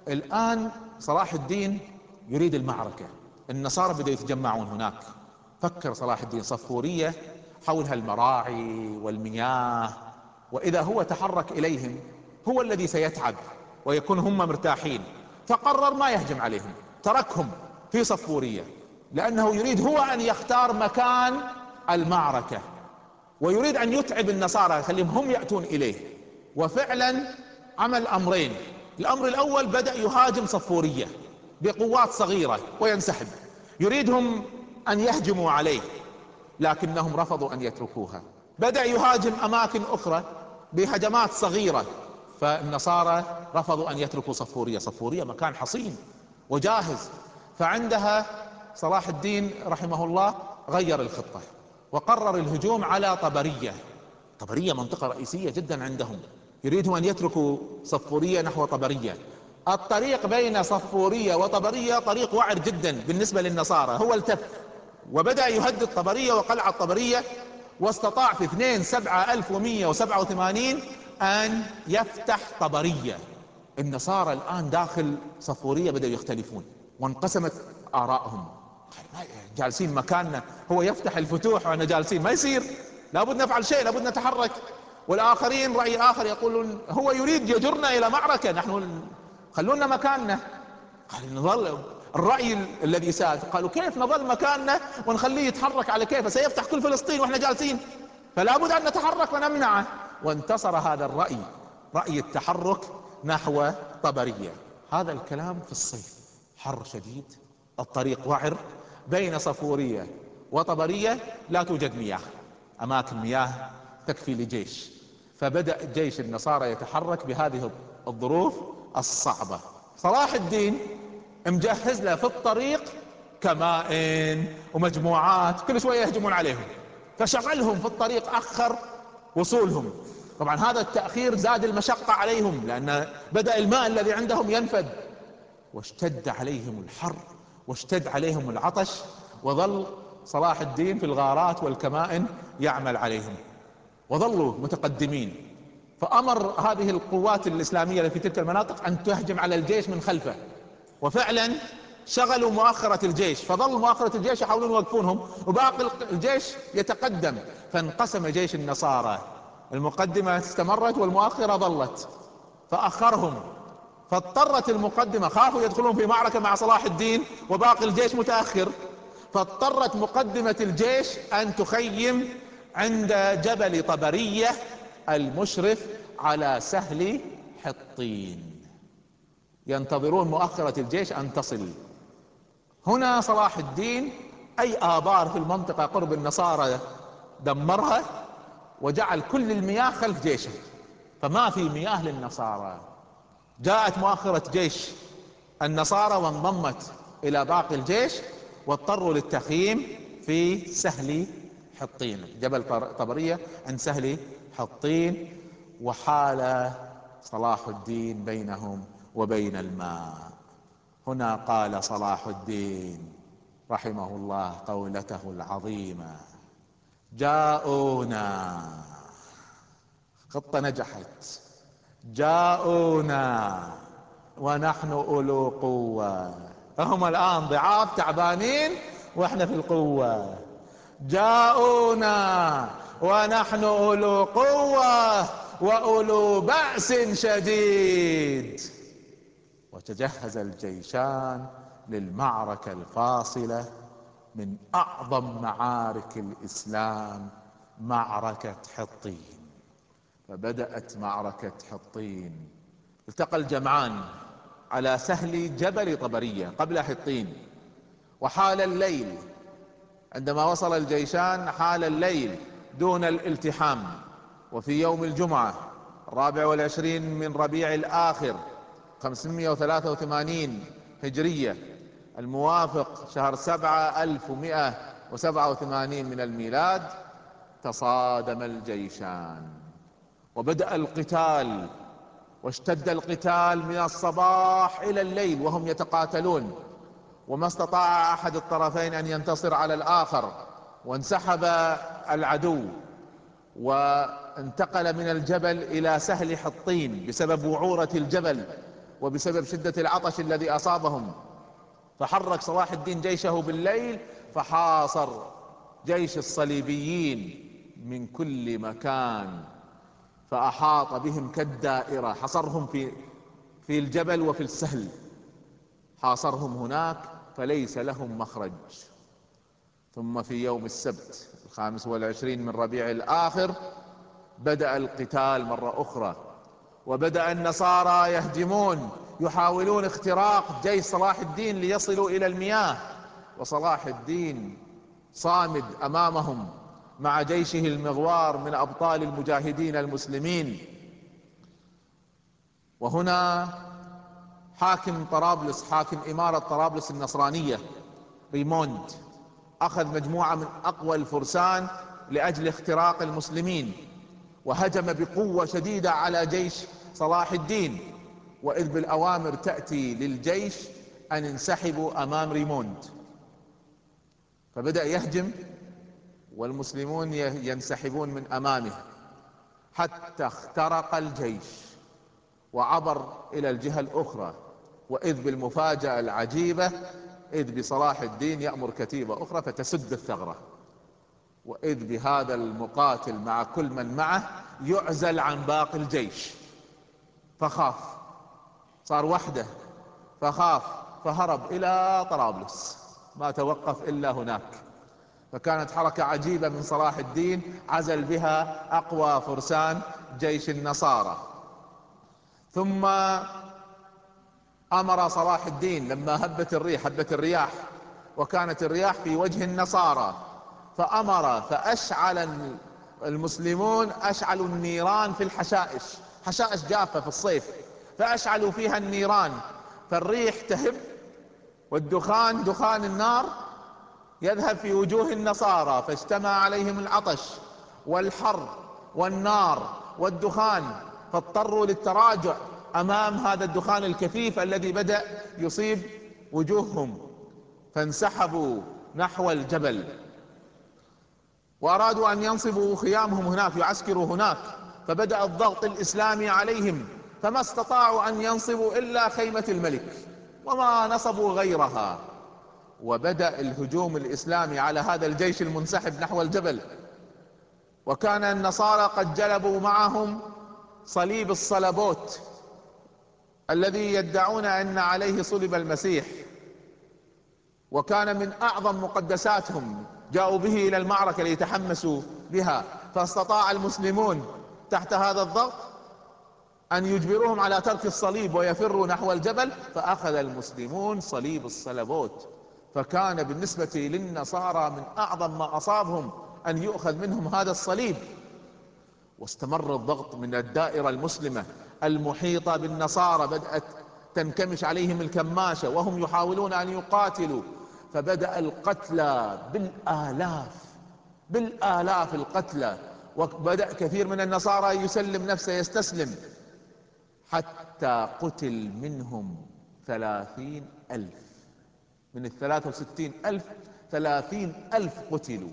الآن صلاح الدين يريد المعركة، النصارى بدأوا يتجمعون هناك. فكر صلاح الدين صفورية حولها المراعي والمياه، وإذا هو تحرك إليهم هو الذي سيتعب ويكون هم مرتاحين، فقرر ما يهجم عليهم، تركهم في صفورية، لأنه يريد هو أن يختار مكان المعركة، ويريد أن يتعب النصارى يخليهم هم يأتون إليه. وفعلا عمل أمرين. الأمر الأول بدأ يهاجم صفورية بقوات صغيرة وينسحب، يريدهم أن يهجموا عليه، لكنهم رفضوا أن يتركوها. بدأ يهاجم أماكن أخرى بهجمات صغيرة، فالنصارى رفضوا أن يتركوا صفورية. صفورية مكان حصين وجاهز. فعندها صلاح الدين رحمه الله غير الخطة وقرر الهجوم على طبرية. طبرية منطقة رئيسية جدا عندهم، يريدهم أن يتركوا صفورية نحو طبرية. الطريق بين صفورية وطبرية طريق وعر جدا بالنسبة للنصارى، هو التف وبدأ يهدد طبرية وقلعة طبرية، واستطاع في اثنين سبعة ألف ومئة وسبعة وثمانين أن يفتح طبرية. النصارى الآن داخل صفورية بدأوا يختلفون وانقسمت آرائهم، جالسين مكاننا، هو يفتح الفتوح وأنا جالسين، ما يصير، لابد نفعل شيء، لابد نتحرك. والآخرين رأي آخر يقولون هو يريد يجرنا إلى معركة، نحن خلونا مكاننا. قال نظل. الرأي الذي ساد قالوا كيف نظل مكاننا ونخليه يتحرك على كيفه، سيفتح كل فلسطين واحنا جالسين، فلا بد ان نتحرك ونمنعه. وانتصر هذا الرأي، رأي التحرك، نحو طبرية. هذا الكلام في الصيف، حر شديد، الطريق وعر، بين صفورية وطبرية لا توجد مياه، أماكن مياه تكفي لجيش. فبدأ جيش النصارى يتحرك بهذه الظروف الصعبة. صلاح الدين مجهز له في الطريق كمائن ومجموعات، كل شوية يهجمون عليهم، فشغلهم في الطريق، أخر وصولهم. طبعا هذا التأخير زاد المشقة عليهم، لأن بدأ الماء الذي عندهم ينفد، واشتد عليهم الحر، واشتد عليهم العطش، وظل صلاح الدين في الغارات والكمائن يعمل عليهم، وظلوا متقدمين. فأمر هذه القوات الإسلامية في تلك المناطق أن تهجم على الجيش من خلفه، وفعلا شغلوا مؤخرة الجيش، فظل مؤخرة الجيش يحاولون يوقفونهم، وباقي الجيش يتقدم. فانقسم جيش النصارى، المقدمة استمرت والمؤخرة ظلت، فأخرهم. فاضطرت المقدمة، خافوا يدخلون في معركة مع صلاح الدين وباقي الجيش متأخر، فاضطرت مقدمة الجيش أن تخيم عند جبل طبرية المشرف على سهل حطين، ينتظرون مؤخرة الجيش أن تصل. هنا صلاح الدين أي آبار في المنطقة قرب النصارى دمرها، وجعل كل المياه خلف جيشه، فما في مياه للنصارى. جاءت مؤخرة جيش النصارى وانضمت إلى باقي الجيش، واضطروا للتخييم في سهل حطين، جبل طبرية عند سهل حطين. وحال صلاح الدين بينهم وبين الماء. هنا قال صلاح الدين رحمه الله قولته العظيمة: جاءونا، خطة نجحت، جاءونا ونحن أولو قوة. هم الآن ضعاف تعبانين واحنا في القوة. جاءونا ونحن أولو قوة وأولو بأس شديد. وتجهز الجيشان للمعركة الفاصلة من أعظم معارك الإسلام، معركة حطين. فبدأت معركة حطين، التقى الجمعان على سهل جبل طبرية قبل حطين، وحال الليل. عندما وصل الجيشان حال الليل دون الالتحام. وفي يوم الجمعة الرابع والعشرين من ربيع الآخر خمسمائة وثلاثة وثمانين هجرية، الموافق شهر سبعة ألف ومائة وسبعة وثمانين من الميلاد، تصادم الجيشان وبدأ القتال، واشتد القتال من الصباح إلى الليل وهم يتقاتلون، وما استطاع أحد الطرفين أن ينتصر على الآخر، وانسحب العدو وانتقل من الجبل إلى سهل حطين بسبب وعورة الجبل وبسبب شدة العطش الذي أصابهم. فحرك صلاح الدين جيشه بالليل، فحاصر جيش الصليبيين من كل مكان، فأحاط بهم كالدائرة، حصرهم في في الجبل وفي السهل، حاصرهم هناك فليس لهم مخرج. ثم في يوم السبت الخامس والعشرين من ربيع الآخر بدأ القتال مرة أخرى، وبدأ النصارى يهجمون يحاولون اختراق جيش صلاح الدين ليصلوا إلى المياه، وصلاح الدين صامد أمامهم مع جيشه المغوار من أبطال المجاهدين المسلمين. وهنا حاكم طرابلس، حاكم إمارة طرابلس النصرانية ريموند، أخذ مجموعة من أقوى الفرسان لأجل اختراق المسلمين، وهجم بقوة شديدة على جيش صلاح الدين، وإذ بالأوامر تأتي للجيش أن ينسحبوا أمام ريموند. فبدأ يهجم والمسلمون ينسحبون من أمامه حتى اخترق الجيش وعبر إلى الجهة الأخرى. وإذ بالمفاجأة العجيبة، إذ بصلاح الدين يأمر كتيبة أخرى فتسد الثغرة، وإذ بهذا المقاتل مع كل من معه يعزل عن باقي الجيش، فخاف، صار وحده، فخاف فهرب إلى طرابلس، ما توقف إلا هناك. فكانت حركة عجيبة من صلاح الدين عزل بها أقوى فرسان جيش النصارى. ثم امر صلاح الدين لما هبت الريح، هبت الرياح وكانت الرياح في وجه النصارى، فامر فاشعل المسلمون، اشعلوا النيران في الحشائش، حشائش جافة في الصيف، فاشعلوا فيها النيران، فالريح تهب والدخان، دخان النار يذهب في وجوه النصارى، فاجتمع عليهم العطش والحر والنار والدخان، فاضطروا للتراجع امام هذا الدخان الكثيف الذي بدأ يصيب وجوههم، فانسحبوا نحو الجبل، وارادوا ان ينصبوا خيامهم هناك، يعسكروا هناك، فبدأ الضغط الاسلامي عليهم، فما استطاعوا ان ينصبوا الا خيمة الملك وما نصبوا غيرها، وبدأ الهجوم الاسلامي على هذا الجيش المنسحب نحو الجبل. وكان النصارى قد جلبوا معهم صليب الصلبوت الذي يدعون ان عليه صلب المسيح، وكان من اعظم مقدساتهم، جاءوا به الى المعركة ليتحمسوا بها، فاستطاع المسلمون تحت هذا الضغط ان يجبروهم على ترك الصليب ويفروا نحو الجبل، فاخذ المسلمون صليب الصلبوت، فكان بالنسبة للنصارى من اعظم ما اصابهم ان يؤخذ منهم هذا الصليب. واستمر الضغط من الدائرة المسلمة المحيطة بالنصارى، بدأت تنكمش عليهم الكماشة وهم يحاولون ان يقاتلوا، فبدأ القتلى بالالاف، بالالاف القتلى، وبدأ كثير من النصارى يسلم نفسه، يستسلم، حتى قتل منهم ثلاثين الف، من الثلاثة وستين الف ثلاثين الف قتلوا.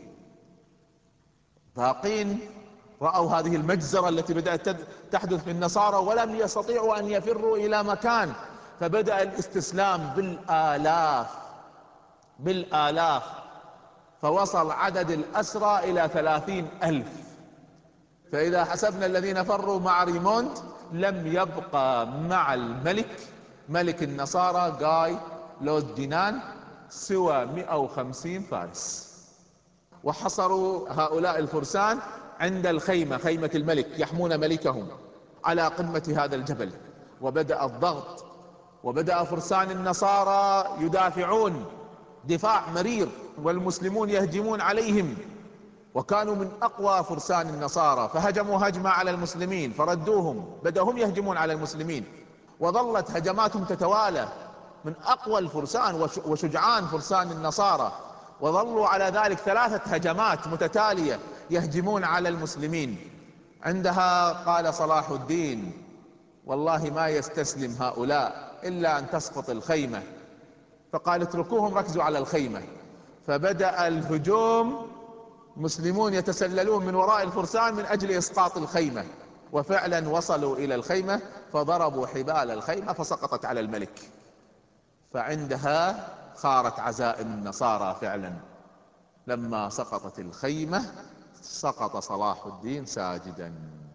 باقين رأوا هذه المجزرة التي بدأت تحدث في النصارى ولم يستطيعوا ان يفروا الى مكان، فبدأ الاستسلام بالالاف، بالالاف، فوصل عدد الاسرى الى ثلاثين الف. فاذا حسبنا الذين فروا مع ريموند لم يبقى مع الملك، ملك النصارى جاي لود دينان، سوى مئة وخمسين فارس. وحصروا هؤلاء الفرسان عند الخيمة، خيمة الملك، يحمون ملكهم على قمة هذا الجبل. وبدأ الضغط، وبدأ فرسان النصارى يدافعون دفاع مرير، والمسلمون يهجمون عليهم، وكانوا من اقوى فرسان النصارى، فهجموا هجمة على المسلمين فردوهم، بدأوا هم يهجمون على المسلمين، وظلت هجماتهم تتوالى من اقوى الفرسان وشجعان فرسان النصارى، وظلوا على ذلك ثلاثة هجمات متتالية يهجمون على المسلمين. عندها قال صلاح الدين: والله ما يستسلم هؤلاء الا ان تسقط الخيمة، فقال اتركوهم ركزوا على الخيمة. فبدأ الهجوم، مسلمون يتسللون من وراء الفرسان من اجل اسقاط الخيمة، وفعلا وصلوا الى الخيمة فضربوا حبال الخيمة فسقطت على الملك. فعندها خارت عزائم النصارى فعلا، لما سقطت الخيمة سقط صلاح الدين ساجدا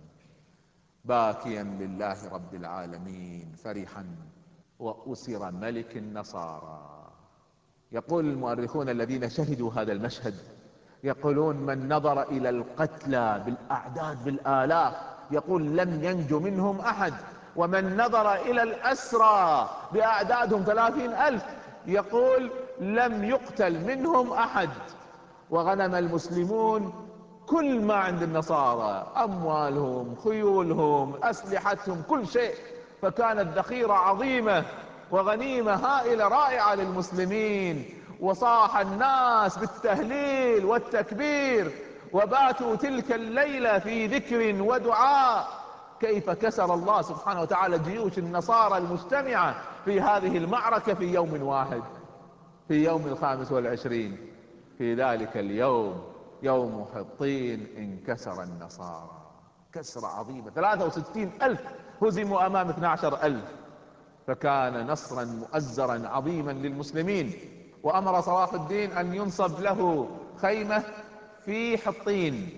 باكيا لله رب العالمين فرحا، وأسر ملك النصارى. يقول المؤرخون الذين شهدوا هذا المشهد، يقولون من نظر الى القتلى بالاعداد بالالاف يقول لم ينج منهم احد، ومن نظر الى الاسرى باعدادهم ثلاثين الف يقول لم يقتل منهم احد. وغنم المسلمون كل ما عند النصارى، اموالهم، خيولهم، اسلحتهم، كل شيء، فكانت ذخيرة عظيمة وغنيمة هائلة رائعة للمسلمين. وصاح الناس بالتهليل والتكبير، وباتوا تلك الليلة في ذكر ودعاء كيف كسر الله سبحانه وتعالى جيوش النصارى المجتمعة في هذه المعركة في يوم واحد، في يوم الخامس والعشرين. في ذلك اليوم يوم حطين انكسر النصارى كسرة عظيمة، ثلاثة وستين الف هزموا امام اثني عشر الف، فكان نصرا مؤزرا عظيما للمسلمين. وامر صلاح الدين ان ينصب له خيمة في حطين،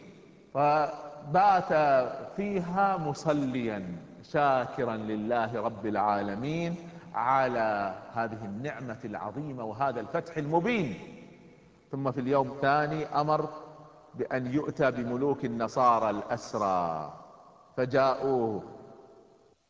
فبات فيها مصليا شاكرا لله رب العالمين على هذه النعمة العظيمة وهذا الفتح المبين. ثم في اليوم الثاني امر بان يؤتى بملوك النصارى الاسرى، فجاءوه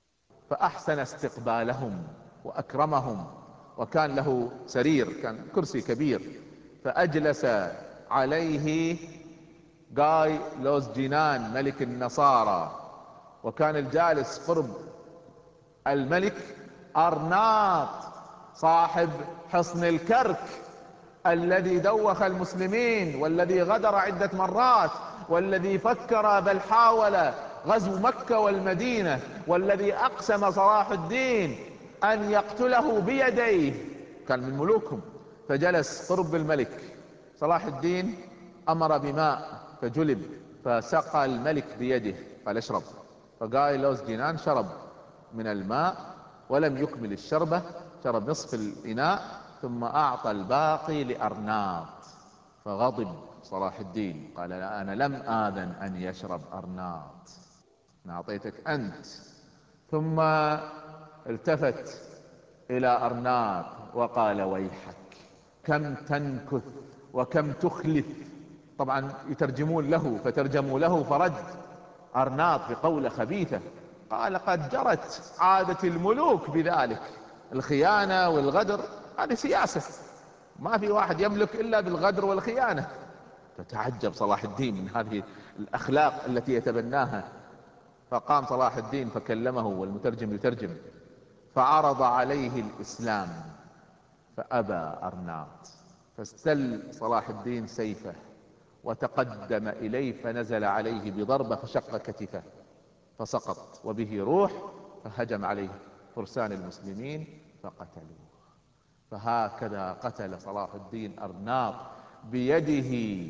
فأحسن استقبالهم وأكرمهم، وكان له سرير، كان كرسي كبير، فأجلس عليه جاي لوزجينان ملك النصارى. وكان الجالس قرب الملك أرناط صاحب حصن الكرك الذي دوخ المسلمين، والذي غدر عدة مرات، والذي فكر بل حاول غزو مكة والمدينة، والذي أقسم صلاح الدين أن يقتله بيديه، كان من ملوكهم. فجلس قرب الملك. صلاح الدين أمر بماء فجلب، فسقى الملك بيده، قال اشرب. فقايلوس جنان شرب من الماء ولم يكمل الشربة، شرب نصف الإناء ثم أعطى الباقي لأرناط. فغضب صلاح الدين، قال لا، أنا لم آذن أن يشرب أرناط، أنا أعطيتك أنت. ثم التفت إلى أرناط وقال ويحك، كم تنكث وكم تخلف. طبعا يترجمون له، فترجموا له فرد أرناط بقولة خبيثة، قال قد جرت عادة الملوك بذلك، الخيانة والغدر هذه سياسة، ما في واحد يملك إلا بالغدر والخيانة. فتعجب صلاح الدين من هذه الأخلاق التي يتبناها. فقام صلاح الدين فكلمه، والمترجم يترجم، فعرض عليه الإسلام فأبى أرناط. فاستل صلاح الدين سيفه وتقدم إليه، فنزل عليه بضربة فشق كتفه فسقط وبه روح. فهجم عليه فرسان المسلمين فقتلوه. فهكذا قتل صلاح الدين أرناط بيده،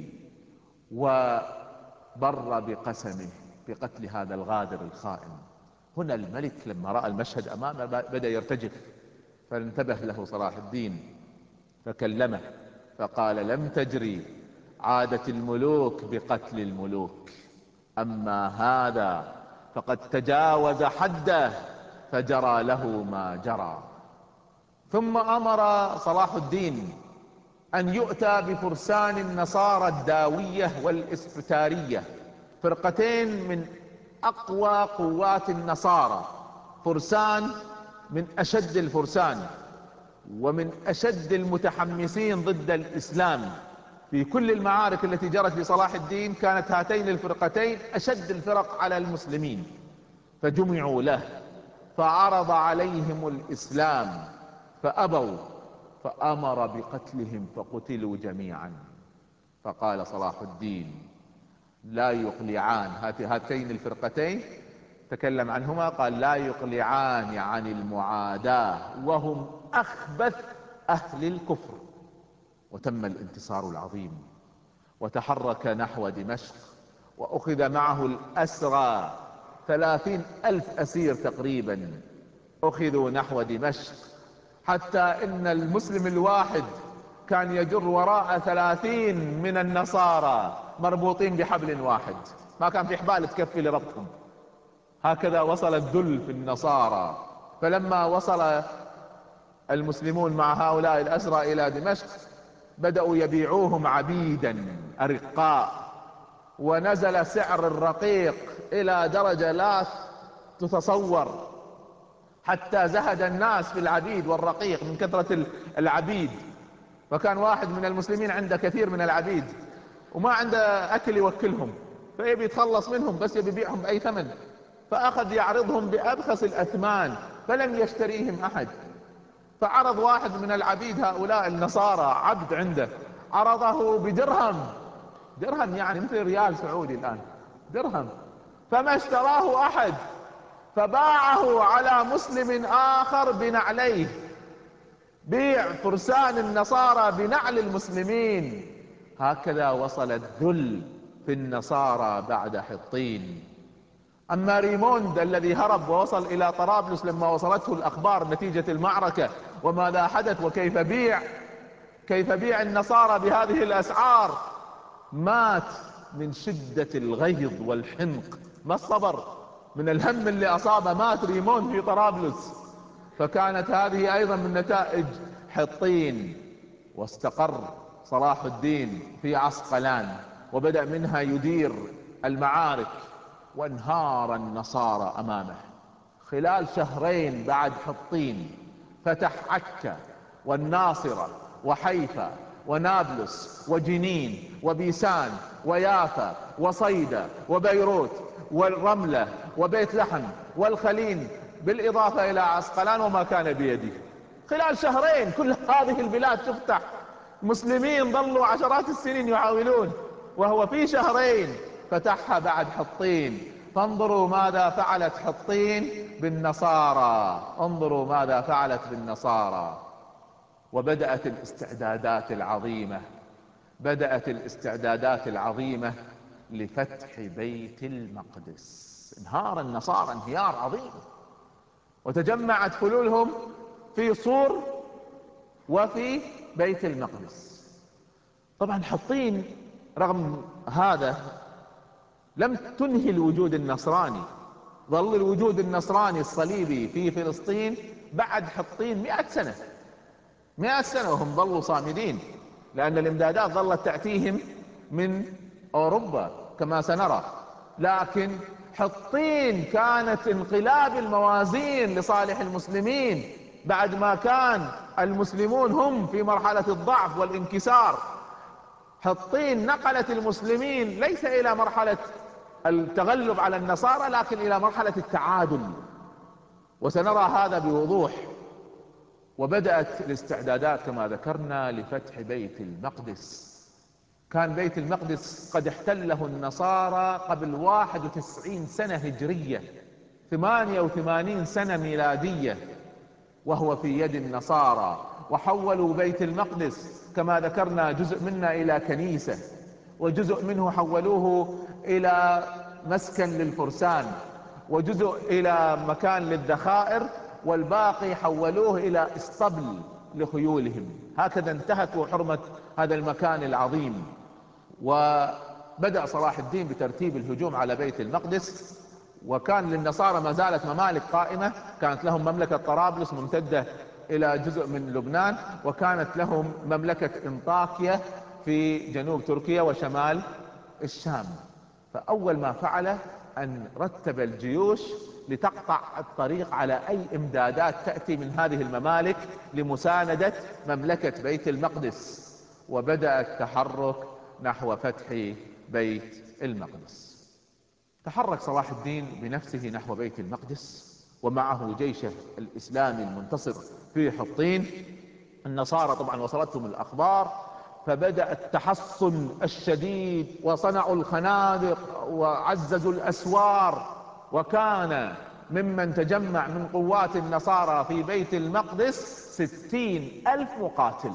وبر بقسمه بقتل هذا الغادر الخائن. هنا الملك لما رأى المشهد أمامه بدأ يرتجف، فانتبه له صلاح الدين فكلمه فقال لم تجري عادة الملوك بقتل الملوك، أما هذا فقد تجاوز حده فجرى له ما جرى. ثم أمر صلاح الدين أن يؤتى بفرسان النصارى الداوية والإسبتارية، فرقتين من أقوى قوات النصارى، فرسان من أشد الفرسان ومن أشد المتحمسين ضد الإسلام. في كل المعارك التي جرت لصلاح الدين كانت هاتين الفرقتين أشد الفرق على المسلمين، فجمعوا له فعرض عليهم الإسلام فأبوا، فأمر بقتلهم فقتلوا جميعا. فقال صلاح الدين لا يقلعان، هاتين الفرقتين تكلم عنهما، قال لا يقلعان عن المعاداة وهم أخبث أهل الكفر. وتم الانتصار العظيم، وتحرك نحو دمشق، وأخذ معه الأسرى، ثلاثين ألف أسير تقريبا أخذوا نحو دمشق، حتى إن المسلم الواحد كان يجر وراء ثلاثين من النصارى مربوطين بحبل واحد، ما كان في حبال تكفي لربطهم. هكذا وصل الذل في النصارى. فلما وصل المسلمون مع هؤلاء الأسرى إلى دمشق بدأوا يبيعوهم عبيدا أرقاء، ونزل سعر الرقيق إلى درجة لا تتصور، حتى زهد الناس في العبيد والرقيق من كثرة العبيد. فكان واحد من المسلمين عنده كثير من العبيد وما عنده أكل يوكلهم، فيبي يتخلص منهم بس يبي يبيعهم بأي ثمن، فأخذ يعرضهم بأبخس الأثمان فلم يشتريهم أحد. فعرض واحد من العبيد هؤلاء النصارى عبد عنده، عرضه بدرهم، درهم يعني مثل ريال سعودي الآن، درهم، فما اشتراه أحد، فباعه على مسلم آخر بنعليه. بيع فرسان النصارى بنعل المسلمين. هكذا وصل الذل في النصارى بعد حطين. أما ريموند الذي هرب ووصل إلى طرابلس لما وصلته الأخبار نتيجة المعركة وماذا حدث وكيف بيع كيف بيع النصارى بهذه الأسعار، مات من شدة الغيظ والحنق، ما الصبر من الهم اللي أصابه، مات ريموند في طرابلس. فكانت هذه أيضا من نتائج حطين. واستقر صلاح الدين في عسقلان وبدأ منها يدير المعارك، وانهار النصارى أمامه، خلال شهرين بعد حطين فتح عكا والناصرة وحيفا ونابلس وجنين وبيسان ويافا وصيدا وبيروت والرملة وبيت لحم والخليل، بالإضافة إلى عسقلان وما كان بيده. خلال شهرين كل هذه البلاد تفتح. مسلمين ظلوا عشرات السنين يحاولون، وهو في شهرين فتحها بعد حطين. فانظروا ماذا فعلت حطين بالنصارى، انظروا ماذا فعلت بالنصارى. وبدأت الاستعدادات العظيمة، بدأت الاستعدادات العظيمة لفتح بيت المقدس. انهار النصارى انهيار عظيم، وتجمعت فلولهم في صور وفي بيت المقدس. طبعا حطين رغم هذا لم تنهي الوجود النصراني، ظل الوجود النصراني الصليبي في فلسطين بعد حطين مئة سنة، مئة سنة وهم ظلوا صامدين، لأن الإمدادات ظلت تأتيهم من أوروبا كما سنرى. لكن حطين كانت انقلاب الموازين لصالح المسلمين، بعد ما كان المسلمون هم في مرحلة الضعف والانكسار. حطين نقلت المسلمين ليس إلى مرحلة التغلب على النصارى، لكن إلى مرحلة التعادل، وسنرى هذا بوضوح. وبدأت الاستعدادات كما ذكرنا لفتح بيت المقدس. كان بيت المقدس قد احتله النصارى قبل واحد وتسعين سنة هجرية، ثمانية وثمانين سنة ميلادية، وهو في يد النصارى. وحولوا بيت المقدس كما ذكرنا جزء منا إلى كنيسة، وجزء منه حولوه إلى مسكن للفرسان، وجزء إلى مكان للذخائر، والباقي حولوه إلى اسطبل لخيولهم. هكذا انتهكوا حرمة هذا المكان العظيم. وبدأ صلاح الدين بترتيب الهجوم على بيت المقدس. وكان للنصارى ما زالت ممالك قائمة، كانت لهم مملكة طرابلس ممتدة إلى جزء من لبنان، وكانت لهم مملكة انطاكيا في جنوب تركيا وشمال الشام. فأول ما فعله أن رتب الجيوش لتقطع الطريق على أي إمدادات تأتي من هذه الممالك لمساندة مملكة بيت المقدس، وبدأ التحرك نحو فتح بيت المقدس. تحرك صلاح الدين بنفسه نحو بيت المقدس، ومعه جيشه الإسلامي المنتصر في حطين. النصارى طبعا وصلتهم الأخبار، فبدأ التحصن الشديد، وصنعوا الخنادق وعززوا الأسوار. وكان ممن تجمع من قوات النصارى في بيت المقدس ستين ألف مقاتل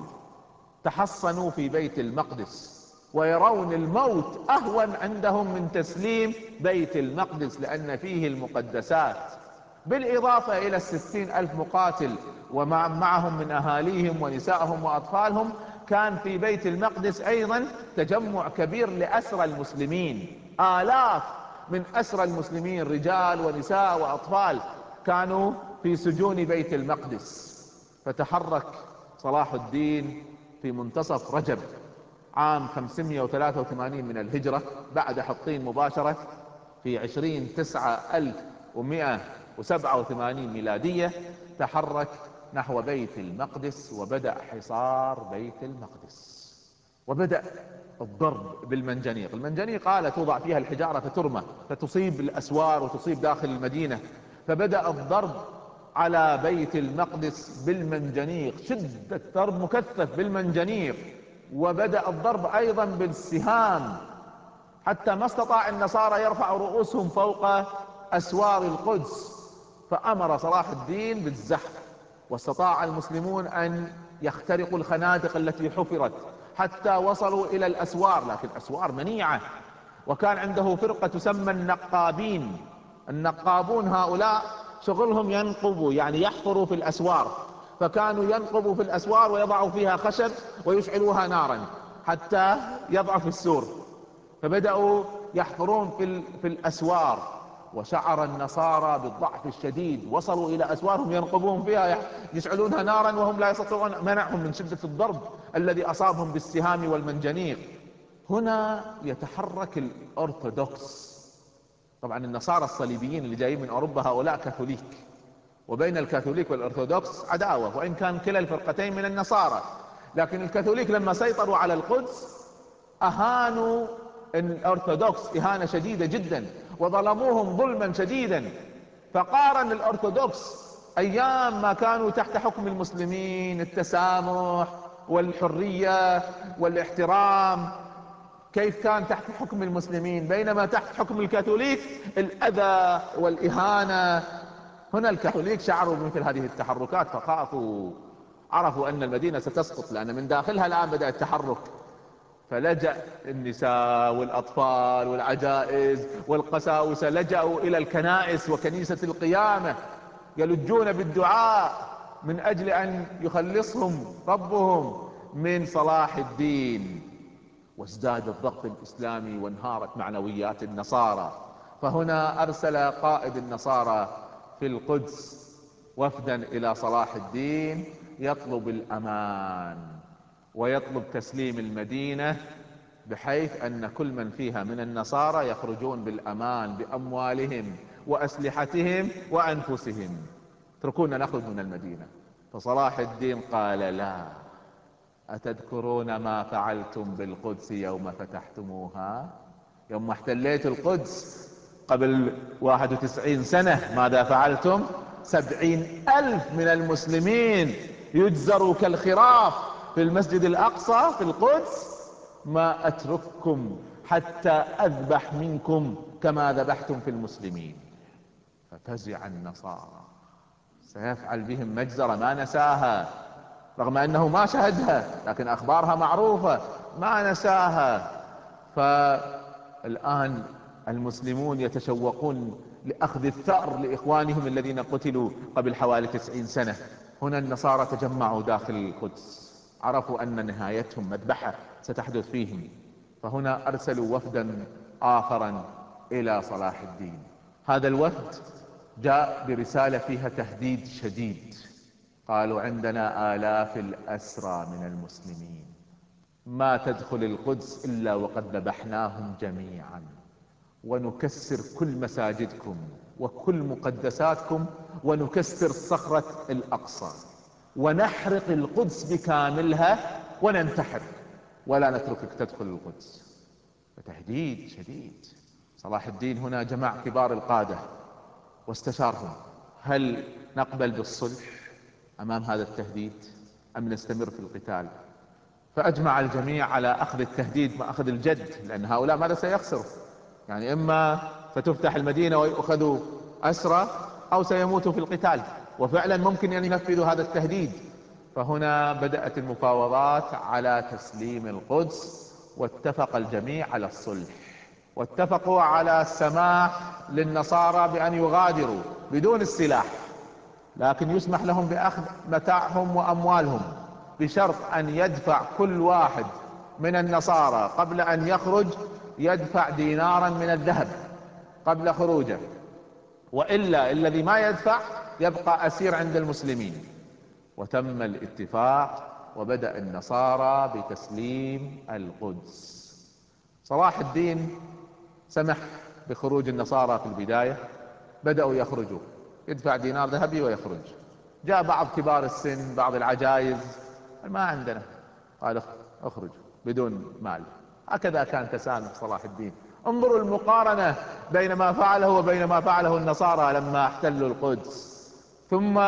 تحصنوا في بيت المقدس، ويرون الموت أهون عندهم من تسليم بيت المقدس لأن فيه المقدسات. بالإضافة إلى الستين ألف مقاتل ومعهم من أهاليهم ونسائهم وأطفالهم، كان في بيت المقدس أيضا تجمع كبير لأسرى المسلمين. آلاف من أسرى المسلمين رجال ونساء وأطفال كانوا في سجون بيت المقدس. فتحرك صلاح الدين في منتصف رجب عام خمسمائة وثلاثة وثمانين من الهجرة بعد حطين مباشرة، في عشرين تسعة ألف ومئة وسبعة وثمانين ميلادية، تحرك نحو بيت المقدس وبدأ حصار بيت المقدس. وبدأ الضرب بالمنجنيق. المنجنيق قال توضع فيها الحجارة فترمى فتصيب الأسوار وتصيب داخل المدينة. فبدأ الضرب على بيت المقدس بالمنجنيق، شدة ضرب مكثف بالمنجنيق. وبدأ الضرب أيضا بالسهام، حتى ما استطاع النصارى يرفعوا رؤوسهم فوق أسوار القدس. فأمر صلاح الدين بالزحف، واستطاع المسلمون أن يخترقوا الخنادق التي حفرت حتى وصلوا إلى الأسوار، لكن أسوار منيعة. وكان عنده فرقة تسمى النقابين. النقابون هؤلاء شغلهم ينقبوا، يعني يحفروا في الأسوار، فكانوا ينقبوا في الأسوار ويضعوا فيها خشب ويشعلوها نارا حتى يضعف السور. فبدأوا يحفرون في, في الأسوار، وشعر النصارى بالضعف الشديد، وصلوا إلى أسوارهم ينقبون فيها يشعلونها نارا وهم لا يستطيعون منعهم من شدة الضرب الذي أصابهم بالسهام والمنجنيق. هنا يتحرك الأرثوذكس طبعا النصارى الصليبيين اللي جايين من اوروبا هؤلاء كاثوليك، وبين الكاثوليك والارثوذكس عداوة، وان كان كلا الفرقتين من النصارى، لكن الكاثوليك لما سيطروا على القدس اهانوا الارثوذكس اهانة شديدة جدا، وظلموهم ظلما شديدا. فقارن الارثوذكس ايام ما كانوا تحت حكم المسلمين التسامح والحرية والاحترام، كيف كان تحت حكم المسلمين، بينما تحت حكم الكاثوليك الاذى والاهانة. هنا الكاثوليك شعروا بمثل هذه التحركات فخافوا، عرفوا ان المدينة ستسقط لان من داخلها الان بدأ التحرك، فلجأ النساء والاطفال والعجائز والقساوسة لجأوا الى الكنائس وكنيسة القيامة، يلجون بالدعاء من اجل ان يخلصهم ربهم من صلاح الدين. وازداد الضغط الاسلامي وانهارت معنويات النصارى. فهنا ارسل قائد النصارى في القدس وفدا الى صلاح الدين يطلب الامان ويطلب تسليم المدينة، بحيث ان كل من فيها من النصارى يخرجون بالامان باموالهم واسلحتهم وانفسهم، اتركونا نخرج من المدينة. فصلاح الدين قال لا، اتذكرون ما فعلتم بالقدس يوم فتحتموها؟ يوم ما احتليت القدس قبل واحد وتسعين سنة ماذا فعلتم؟ سبعين الف من المسلمين يجزروا كالخراف في المسجد الاقصى في القدس، ما اترككم حتى اذبح منكم كما ذبحتم في المسلمين. ففزع النصارى، سيفعل بهم مجزرة ما نساها، رغم انه ما شهدها لكن اخبارها معروفة، ما نساها. فالان المسلمون يتشوقون لاخذ الثأر لاخوانهم الذين قتلوا قبل حوالي تسعين سنة. هنا النصارى تجمعوا داخل القدس، عرفوا ان نهايتهم مذبحة ستحدث فيهم، فهنا ارسلوا وفدا اخرا الى صلاح الدين. هذا الوفد جاء برسالة فيها تهديد شديد، قالوا عندنا آلاف الأسرى من المسلمين، ما تدخل القدس إلا وقد ذبحناهم جميعا، ونكسر كل مساجدكم وكل مقدساتكم، ونكسر صخرة الأقصى، ونحرق القدس بكاملها، وننتحر، ولا نتركك تدخل القدس. فتهديد شديد. صلاح الدين هنا جمع كبار القادة واستشارهم، هل نقبل بالصلح امام هذا التهديد ام نستمر في القتال؟ فاجمع الجميع على اخذ التهديد مع اخذ الجد، لان هؤلاء ماذا سيخسروا؟ يعني اما ستفتح المدينة ويؤخذوا اسرى او سيموتوا في القتال، وفعلا ممكن ان ينفذوا هذا التهديد. فهنا بدأت المفاوضات على تسليم القدس، واتفق الجميع على الصلح، واتفقوا على السماح للنصارى بان يغادروا بدون السلاح، لكن يسمح لهم باخذ متاعهم واموالهم، بشرط ان يدفع كل واحد من النصارى قبل ان يخرج يدفع دينارا من الذهب قبل خروجه، والا الذي ما يدفع يبقى اسير عند المسلمين. وتم الاتفاق، وبدأ النصارى بتسليم القدس. صلاح الدين سمح بخروج النصارى في البداية، بدأوا يخرجوا، يدفع دينار ذهبي ويخرج. جاء بعض كبار السن، بعض العجائز، ما عندنا، قال اخرج بدون مال. هكذا كان تسامح صلاح الدين. انظروا المقارنة بين ما فعله وبين ما فعله النصارى لما احتلوا القدس. ثم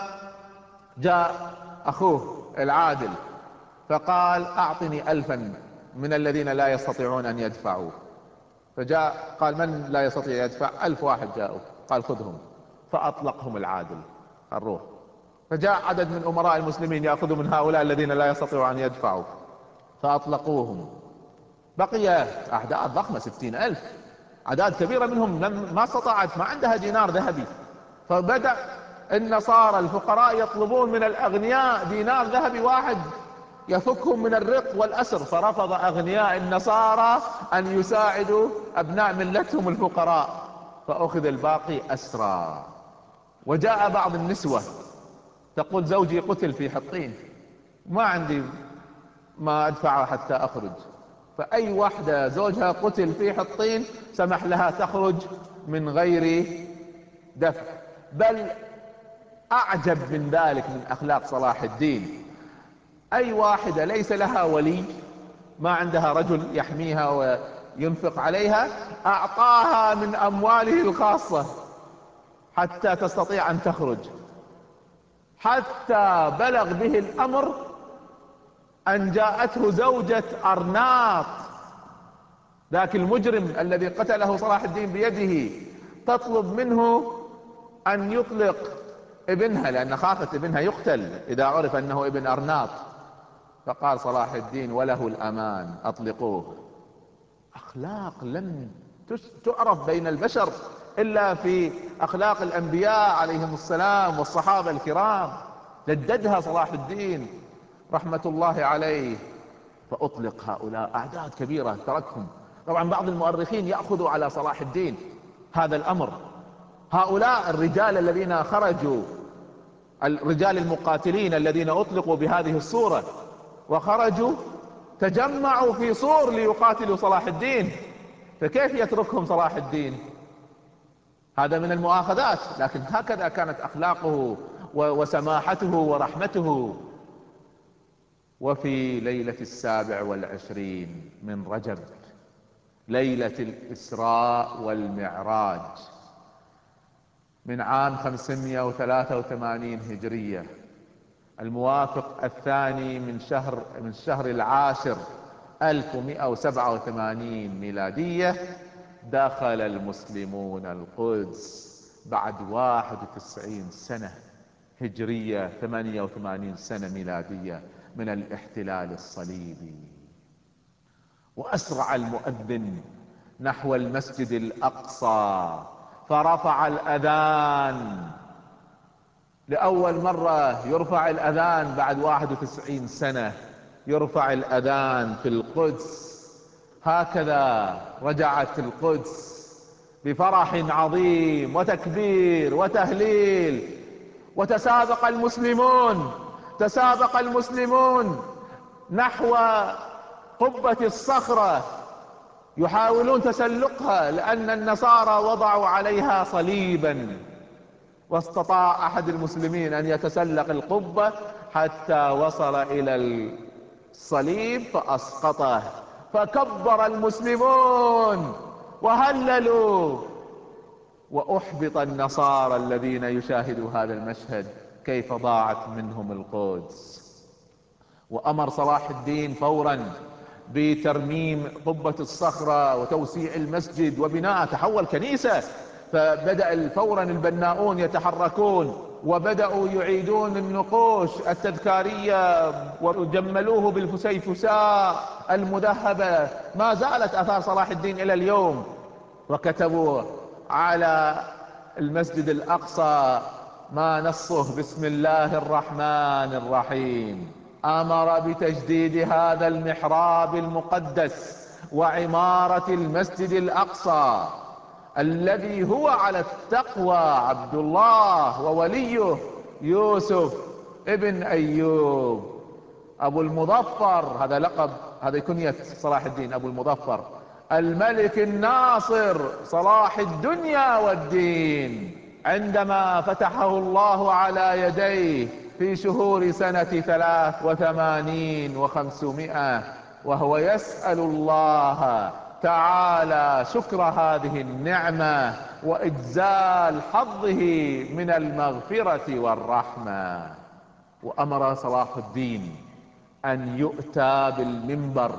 جاء اخوه العادل فقال اعطني الفا من الذين لا يستطيعون ان يدفعوا. فجاء قال من لا يستطيع يدفع؟ الف واحد جاءوا، قال خذهم. فاطلقهم العادل، قال روح. فجاء عدد من امراء المسلمين ياخذوا من هؤلاء الذين لا يستطيعوا ان يدفعوا، فاطلقوهم. بقي اعداد ضخمة، ستين الف، اعداد كبيرة منهم ما استطاعت، ما عندها دينار ذهبي. فبدأ النصارى الفقراء يطلبون من الاغنياء دينار ذهبي واحد يفكهم من الرق والاسر، فرفض اغنياء النصارى ان يساعدوا ابناء ملتهم الفقراء، فاخذ الباقي اسرى. وجاء بعض النسوة تقول زوجي قتل في حطين، ما عندي ما ادفعه حتى اخرج، فاي واحدة زوجها قتل في حطين سمح لها تخرج من غير دفع. بل أعجب من ذلك من أخلاق صلاح الدين، أي واحدة ليس لها ولي، ما عندها رجل يحميها وينفق عليها، أعطاها من أمواله الخاصة حتى تستطيع أن تخرج، حتى بلغ به الأمر أن جاءته زوجة أرناط ذاك المجرم الذي قتله صلاح الدين بيده، تطلب منه أن يطلق ابنها، لأن خافت ابنها يقتل إذا عرف أنه ابن أرناط. فقال صلاح الدين: وله الأمان، أطلقوه. أخلاق لم تعرف بين البشر إلا في أخلاق الأنبياء عليهم السلام والصحابة الكرام، جددها صلاح الدين رحمة الله عليه. فأطلق هؤلاء أعداد كبيرة تركهم. طبعا بعض المؤرخين يأخذوا على صلاح الدين هذا الأمر، هؤلاء الرجال الذين خرجوا، الرجال المقاتلين الذين أطلقوا بهذه الصورة وخرجوا تجمعوا في صور ليقاتلوا صلاح الدين، فكيف يتركهم صلاح الدين؟ هذا من المؤاخذات، لكن هكذا كانت أخلاقه وسماحته ورحمته. وفي ليلة السابع والعشرين من رجب، ليلة الإسراء والمعراج، من عام خمسمائة وثلاثة وثمانين هجرية، الموافق الثاني من شهر من الشهر العاشر ألف ومئة وسبعة وثمانين ميلادية، دخل المسلمون القدس بعد واحد وتسعين سنة هجرية، ثمانية وثمانين سنة ميلادية من الاحتلال الصليبي. وأسرع المؤذن نحو المسجد الأقصى فرفع الأذان. لأول مرة يرفع الأذان بعد واحد وتسعين سنة، يرفع الأذان في القدس. هكذا رجعت القدس بفرح عظيم وتكبير وتهليل. وتسابق المسلمون تسابق المسلمون نحو قبة الصخرة، يحاولون تسلقها لأن النصارى وضعوا عليها صليبا، واستطاع أحد المسلمين أن يتسلق القبة حتى وصل إلى الصليب فأسقطه، فكبر المسلمون وهللوا، وأحبط النصارى الذين يشاهدوا هذا المشهد كيف ضاعت منهم القدس. وأمر صلاح الدين فورا بترميم قبة الصخرة وتوسيع المسجد وبناء، تحول كنيسة. فبدأ فورا البناؤون يتحركون وبدأوا يعيدون النقوش التذكارية وجملوه بالفسيفساء المذهبة. ما زالت آثار صلاح الدين إلى اليوم. وكتبوا على المسجد الأقصى ما نصه: بسم الله الرحمن الرحيم. أمر بتجديد هذا المحراب المقدس وعمارة المسجد الأقصى الذي هو على التقوى عبد الله ووليه يوسف ابن أيوب أبو المظفر، هذا لقب، هذا كنية صلاح الدين أبو المظفر، الملك الناصر صلاح الدنيا والدين، عندما فتحه الله على يديه في شهور سنة ثلاث وثمانين وخمسمائة، وهو يسأل الله تعالى شكر هذه النعمة وإجزال حظه من المغفرة والرحمة. وأمر صلاح الدين أن يؤتى بالمنبر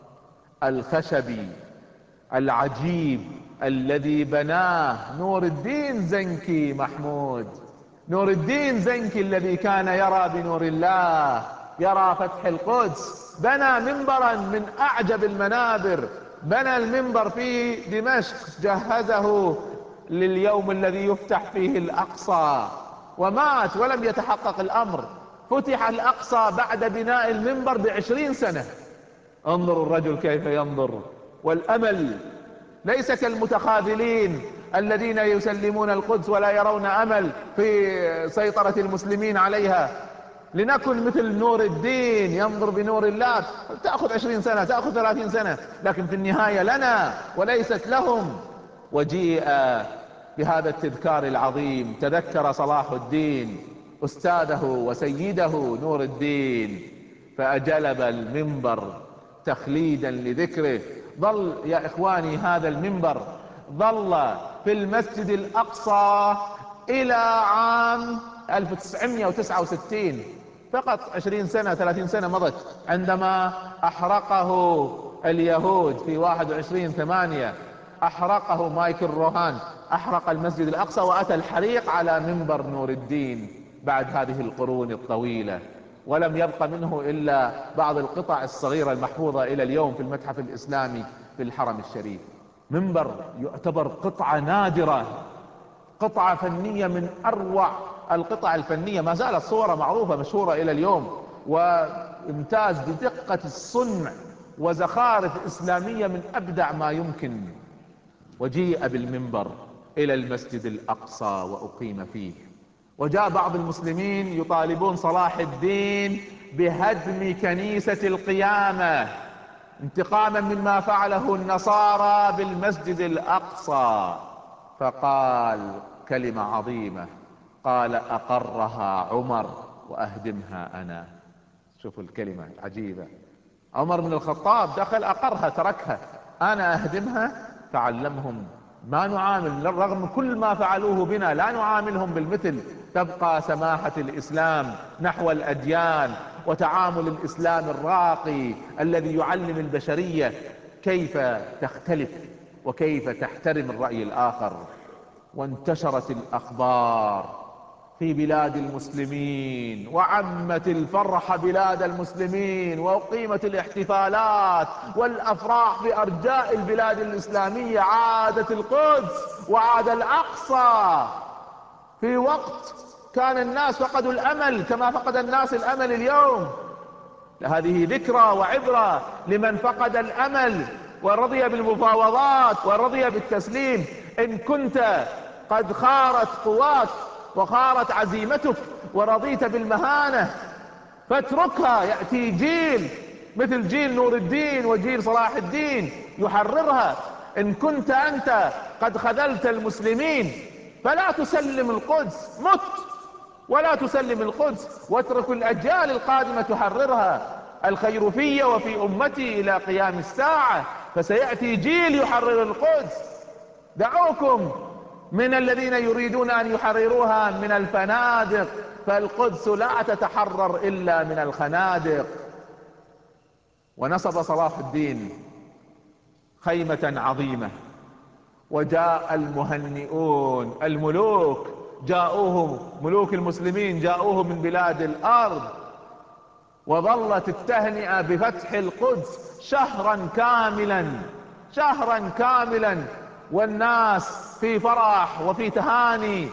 الخشبي العجيب الذي بناه نور الدين زنكي محمود. نور الدين زنكي الذي كان يرى بنور الله، يرى فتح القدس، بنى منبرا من أعجب المنابر. بنى المنبر في دمشق، جهزه لليوم الذي يفتح فيه الأقصى، ومات ولم يتحقق الأمر. فتح الأقصى بعد بناء المنبر بعشرين سنة. انظروا الرجل كيف ينظر، والأمل ليس كالمتخاذلين الذين يسلمون القدس ولا يرون أمل في سيطرة المسلمين عليها. لنكن مثل نور الدين ينظر بنور الله. تأخذ عشرين سنة، تأخذ ثلاثين سنة، لكن في النهاية لنا وليست لهم. وجيء بهذا التذكار العظيم، تذكر صلاح الدين أستاذه وسيده نور الدين فأجلب المنبر تخليدا لذكره. ظل يا إخواني هذا المنبر ظل في المسجد الأقصى إلى عام ألف وتسعمائة وتسعة وستين، فقط عشرين سنة ثلاثين سنة مضت، عندما أحرقه اليهود في واحد وعشرين ثمانية، أحرقه مايكل روهان، أحرق المسجد الأقصى، وأتى الحريق على منبر نور الدين بعد هذه القرون الطويلة، ولم يبق منه إلا بعض القطع الصغيرة المحفوظة إلى اليوم في المتحف الإسلامي في الحرم الشريف. منبر يعتبر قطعة نادرة، قطعة فنية من أروع القطع الفنية، ما زالت صورة معروفة مشهورة إلى اليوم، وامتاز بدقة الصنع وزخارف إسلامية من أبدع ما يمكن. وجيء بالمنبر إلى المسجد الأقصى وأقيم فيه، وجاء بعض المسلمين يطالبون صلاح الدين بهدم كنيسة القيامة انتقاما مما فعله النصارى بالمسجد الأقصى، فقال كلمة عظيمة، قال أقرها عمر وأهدمها أنا. شوفوا الكلمة العجيبة، عمر بن الخطاب دخل أقرها تركها، أنا أهدمها. فعلمهم ما نعامل، رغم من كل ما فعلوه بنا لا نعاملهم بالمثل، تبقى سماحة الإسلام نحو الأديان وتعامل الإسلام الراقي الذي يعلم البشرية كيف تختلف وكيف تحترم الرأي الآخر. وانتشرت الأخبار في بلاد المسلمين، وعمت الفرحة بلاد المسلمين، وأقيمت الاحتفالات والأفراح في أرجاء البلاد الإسلامية. عادت القدس وعاد الأقصى في وقت كان الناس فقدوا الأمل كما فقد الناس الأمل اليوم. هذه ذكرى وعبرة لمن فقد الأمل ورضي بالمفاوضات ورضي بالتسليم. إن كنت قد خارت قواك وخارت عزيمتك ورضيت بالمهانة فاتركها، يأتي جيل مثل جيل نور الدين وجيل صلاح الدين يحررها. إن كنت أنت قد خذلت المسلمين فلا تسلم القدس، مت ولا تسلم القدس، واترك الأجيال القادمة تحررها. الخير في وفي أمتي إلى قيام الساعة، فسيأتي جيل يحرر القدس. دعوكم من الذين يريدون أن يحرروها من الفنادق، فالقدس لا تتحرر إلا من الخنادق. ونصب صلاح الدين خيمة عظيمة، وجاء المهنئون الملوك، جاءوه ملوك المسلمين جاءوه من بلاد الأرض، وظلت التهنئة بفتح القدس شهرا كاملا، شهرا كاملا، والناس في فرح وفي تهاني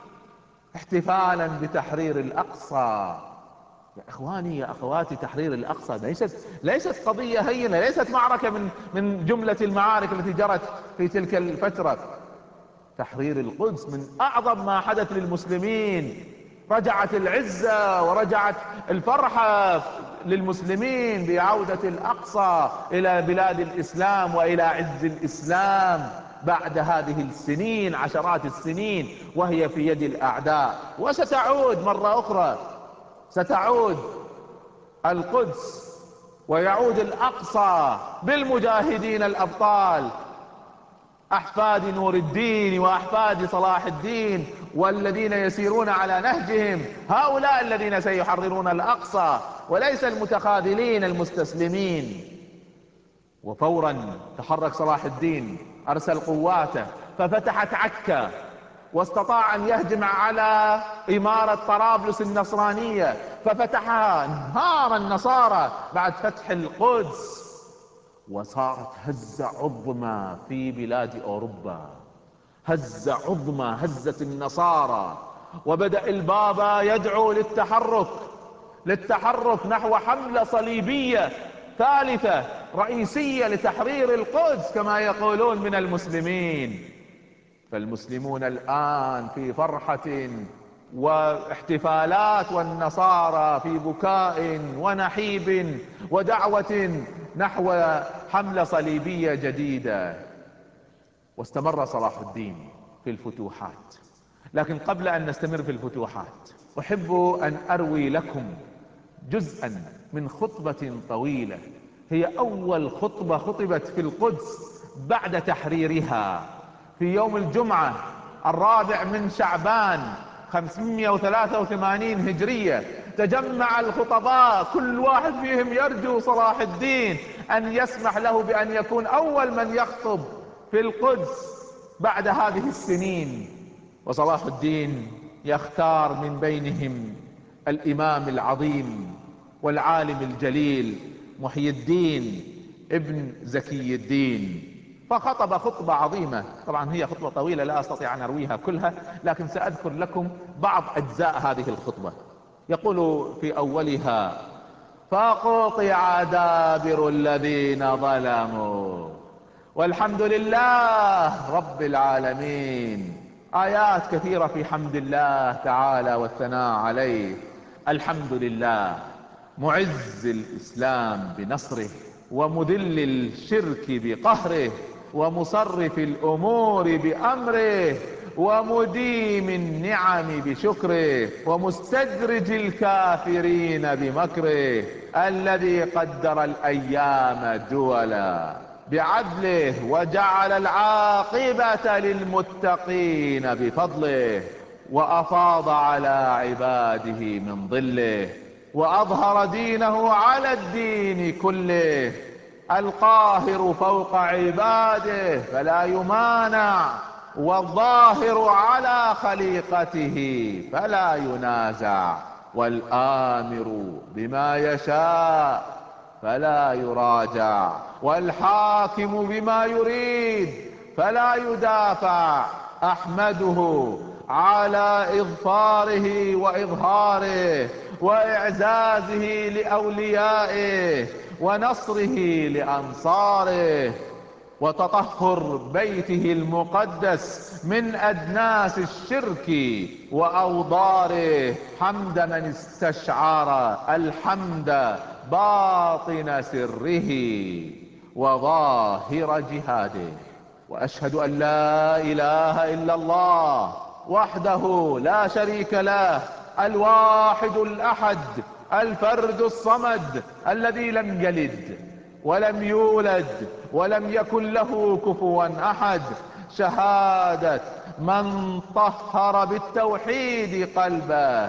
احتفالا بتحرير الأقصى. يا إخواني يا أخواتي، تحرير الأقصى ليست ليست قضية هينة، ليست معركة من من جملة المعارك التي جرت في تلك الفترة. تحرير القدس من أعظم ما حدث للمسلمين، رجعت العزة ورجعت الفرحة للمسلمين بعودة الأقصى إلى بلاد الإسلام وإلى عز الإسلام بعد هذه السنين، عشرات السنين وهي في يد الأعداء. وستعود مرة أخرى، ستعود القدس ويعود الأقصى بالمجاهدين الأبطال، أحفاد نور الدين وأحفاد صلاح الدين والذين يسيرون على نهجهم، هؤلاء الذين سيحررون الأقصى وليس المتخاذلين المستسلمين. وفورا تحرك صلاح الدين، أرسل قواته ففتحت عكا، واستطاع أن يهجم على إمارة طرابلس النصرانية ففتحها. انهار النصارى بعد فتح القدس، وصارت هزة عظمى في بلاد أوروبا، هزة عظمى هزت النصارى، وبدأ البابا يدعو للتحرك للتحرك نحو حملة صليبية ثالثة رئيسية لتحرير القدس كما يقولون من المسلمين. فالمسلمون الآن في فرحة واحتفالات، والنصارى في بكاء ونحيب ودعوة نحو حملة صليبية جديدة. واستمر صلاح الدين في الفتوحات. لكن قبل ان نستمر في الفتوحات احب ان اروي لكم جزءا من خطبة طويلة، هي اول خطبة خطبت في القدس بعد تحريرها في يوم الجمعة الرابع من شعبان خمسمائة وثلاثة وثمانين هجرية. تجمع الخطباء كل واحد فيهم يرجو صلاح الدين ان يسمح له بان يكون اول من يخطب في القدس بعد هذه السنين. وصلاح الدين يختار من بينهم الامام العظيم والعالم الجليل محي الدين ابن زكي الدين، فخطب خطبة عظيمة. طبعا هي خطبة طويلة لا استطيع ان ارويها كلها، لكن ساذكر لكم بعض اجزاء هذه الخطبة. يقول في اولها: فقطع دابر الذين ظلموا والحمد لله رب العالمين. آيات كثيرة في حمد الله تعالى والثناء عليه. الحمد لله معز الإسلام بنصره، ومذل الشرك بقهره، ومصرف الأمور بأمره، ومديم النعم بشكره، ومستدرج الكافرين بمكره، الذي قدر الأيام دولا بعدله، وجعل العاقبة للمتقين بفضله، وأفاض على عباده من ظله، وأظهر دينه على الدين كله. القاهر فوق عباده فلا يمانع، والظاهر على خليقته فلا ينازع، والآمر بما يشاء فلا يراجع، والحاكم بما يريد فلا يدافع. أحمده على إظفاره وإظهاره، وإعزازه لأوليائه، ونصره لأنصاره، وتطهر بيته المقدس من أدناس الشرك وأوضاره. حمد من استشعر الحمد باطن سره وظاهر جهاده. وأشهد أن لا إله إلا الله وحده لا شريك له، الواحد الأحد الفرد الصمد، الذي لم يلد ولم يولد ولم يكن له كفوا أحد. شهادة من طهر بالتوحيد قلبه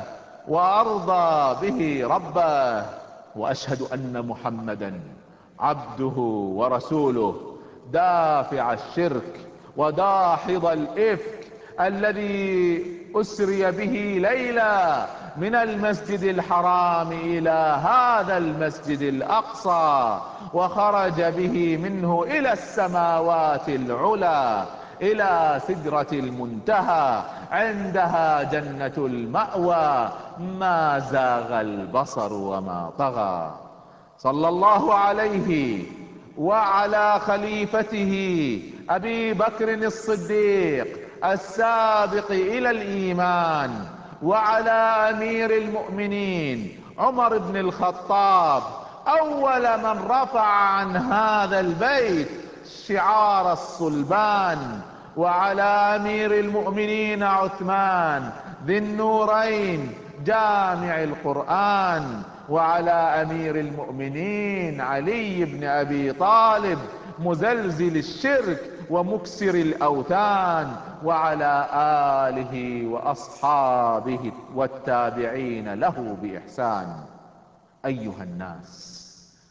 وأرضى به ربه. وأشهد أن محمدا عبده ورسوله، دافع الشرك وداحض الإفك، الذي أسري به ليلا من المسجد الحرام إلى هذا المسجد الأقصى، وخرج به منه إلى السماوات العلى، إلى سدرة المنتهى، عندها جنة المأوى. ما زاغ البصر وما طغى. صلى الله عليه وعلى خليفته أبي بكر الصديق السابق إلى الإيمان، وعلى أمير المؤمنين عمر بن الخطاب، أول من رفع عن هذا البيت شعار الصلبان، وعلى أمير المؤمنين عثمان ذي النورين جامع القرآن، وعلى أمير المؤمنين علي بن أبي طالب مزلزل الشرك ومكسر الأوثان، وعلى آله وأصحابه والتابعين له بإحسان. أيها الناس،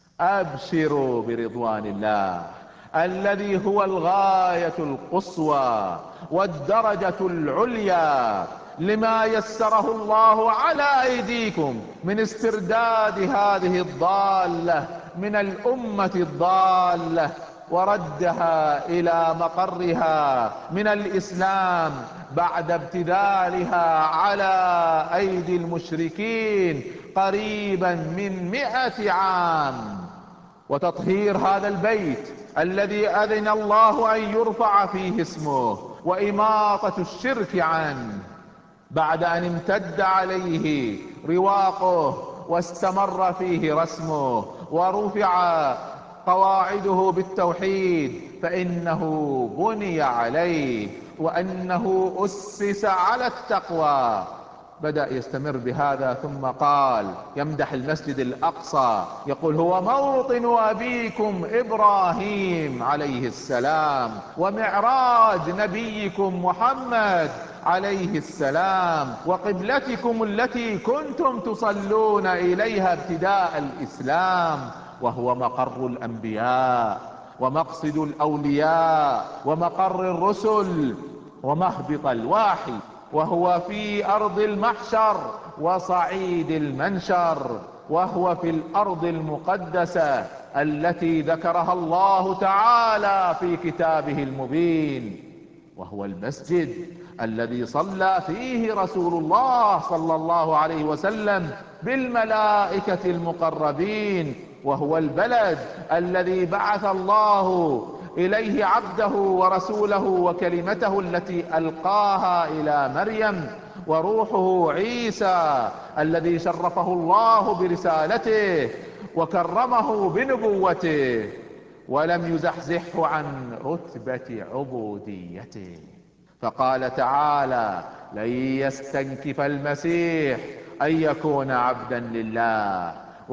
أبشروا برضوان الله الذي هو الغاية القصوى والدرجة العليا، لما يسره الله على أيديكم من استرداد هذه الضالة من الأمة الضالة، وردها إلى مقرها من الإسلام بعد ابتذالها على أيدي المشركين قريبا من مئة عام، وتطهير هذا البيت الذي أذن الله أن يرفع فيه اسمه، وإماطة الشرك عنه بعد أن امتد عليه رواقه واستمر فيه رسمه، ورفع قواعده بالتوحيد فإنه بني عليه وأنه أسس على التقوى. بدأ يستمر بهذا ثم قال يمدح المسجد الأقصى، يقول هو موطن أبيكم إبراهيم عليه السلام ومعراج نبيكم محمد عليه السلام وقبلتكم التي كنتم تصلون إليها ابتداء الإسلام، وهو مقر الأنبياء ومقصد الأولياء ومقر الرسل ومهبط الواحي، وهو في أرض المحشر وصعيد المنشر، وهو في الأرض المقدسة التي ذكرها الله تعالى في كتابه المبين، وهو المسجد الذي صلى فيه رسول الله صلى الله عليه وسلم بالملائكة المقربين، وهو البلد الذي بعث الله إليه عبده ورسوله وكلمته التي ألقاها إلى مريم، وروحه عيسى الذي شرفه الله برسالته وكرمه بنبوته ولم يزحزحه عن رتبة عبوديته. فقال تعالى لن يستنكف المسيح أن يكون عبدا لله،